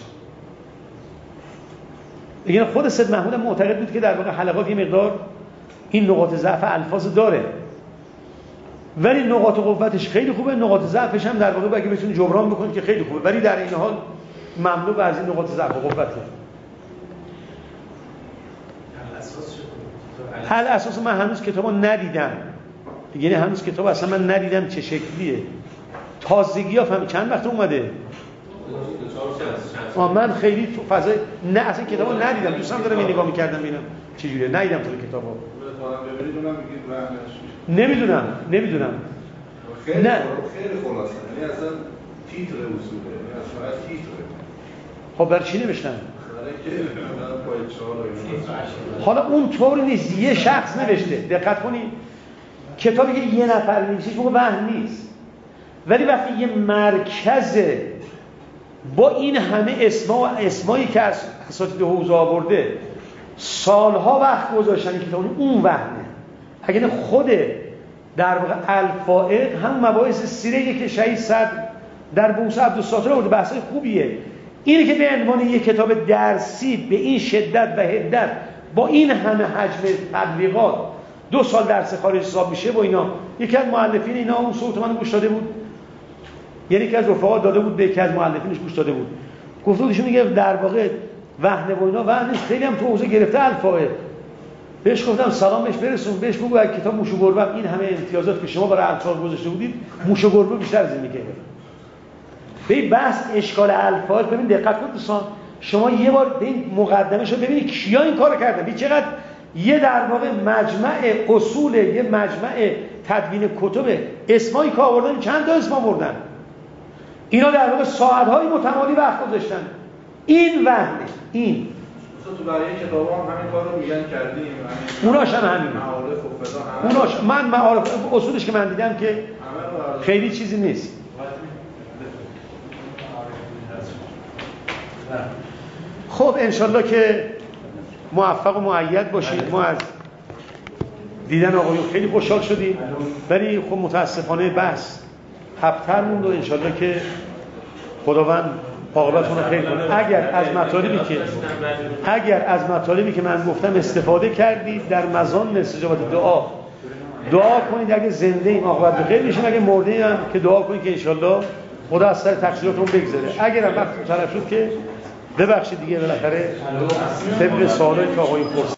یعنی خود سید محمود هم معتقد بود که در واقع حلقات یه مقدار این نقاط ضعف الفاظ داره، ولی نقاط قوتش خیلی خوبه، نقاط ضعفش هم در واقع اگه بتونید جبران بکنید که خیلی خوبه، ولی در این حال مملو از این نقاط ضعف و قوته. حل اساس من هنوز کتابو ندیدم، یعنی هنوز کتاب اصلا من ندیدم چه شکلیه. تازگی ها فهمی چند وقت اومده؟ من خیلی تو فضای نه اصلا کتابو ندیدم، دوستم دارم این نگاه می‌کردم ببینم چه جوریه، ندیدم تو کتابو. نمیدونم خیلی نه خیلی خلاصه، یعنی اصلا تیتر اصوله، یعنی اصلا تیتره. خب برای چی نوشتن؟ حالا اون طور نیست، یه شخص نوشته. دقت کنید کتابی که یه نفر نوشته موقع وهم نیست، ولی وقتی یه مرکز با این همه اسمایی که از اساتید حوزه آورده سالها وقت گذاشتن کتاب، اون وهمه. اگر خود در واقع الفائق هم مباحث سیره که شهید صدر در بوسه عبدالساتر آورده، بحثای خوبیه. اینه که به عنوان یک کتاب درسی به این شدت و حدت با این همه حجم تبلیغات 2 سال درس خارج حساب میشه با اینا. یکی از مؤلفین اینا اون صوت منو گوش داده بود، یعنی یکی از رفقا داده بود به یکی از مؤلفینش گوش داده بود، گفته بودشون میگه در واقع وهن و اینا وهن نیست، خیلی هم تو حوزه گرفته الفائق. بهش گفتم سلام بهش برسون، بهش بگو اگه کتاب موش و گربه این همه امتیازات که شما برای الفاظ گذاشته بودید موش و گربه بیشتر از این میگه. به بحث اشکال الفاظ ببین دقت کن دوستان، شما یه بار به این مقدمه شو ببینید کیا این کارو کردن، ببین چقدر یه در واقع مجمع اصول، یه مجمع تدوین کتب، اسمایی که آوردن چند تا اسم آوردن، اینا در واقع ساعت‌های متمالی وقت گذاشتن. این وهمه. این تو برای کتابا هم همین کارو میگن کردیم، اوناش هم همین معارف و فضا همه اوناش من معارف اصولش که من دیدم که خیلی چیزی نیست. خب انشالله که موفق و مؤید باشید. ما از دیدن آقایون خیلی خوشحال شدیم، ولی خب متاسفانه بحث ابتر موند و انشالله که خداوند عاقبتتون رو خیر کنه. اگر از مطالبی که من گفتم استفاده کردید در مزان استجابت دعا کنید. اگه زنده ایم عاقبت بخیر میشیم، اگه مرده ایم که دعا کنید که انشالله خدا از سر تقصیراتون بگذره. اگر هم وقت طرف شد که ببخشید دیگه، بالاخره طبق سوالایی که آقایون پرسیدن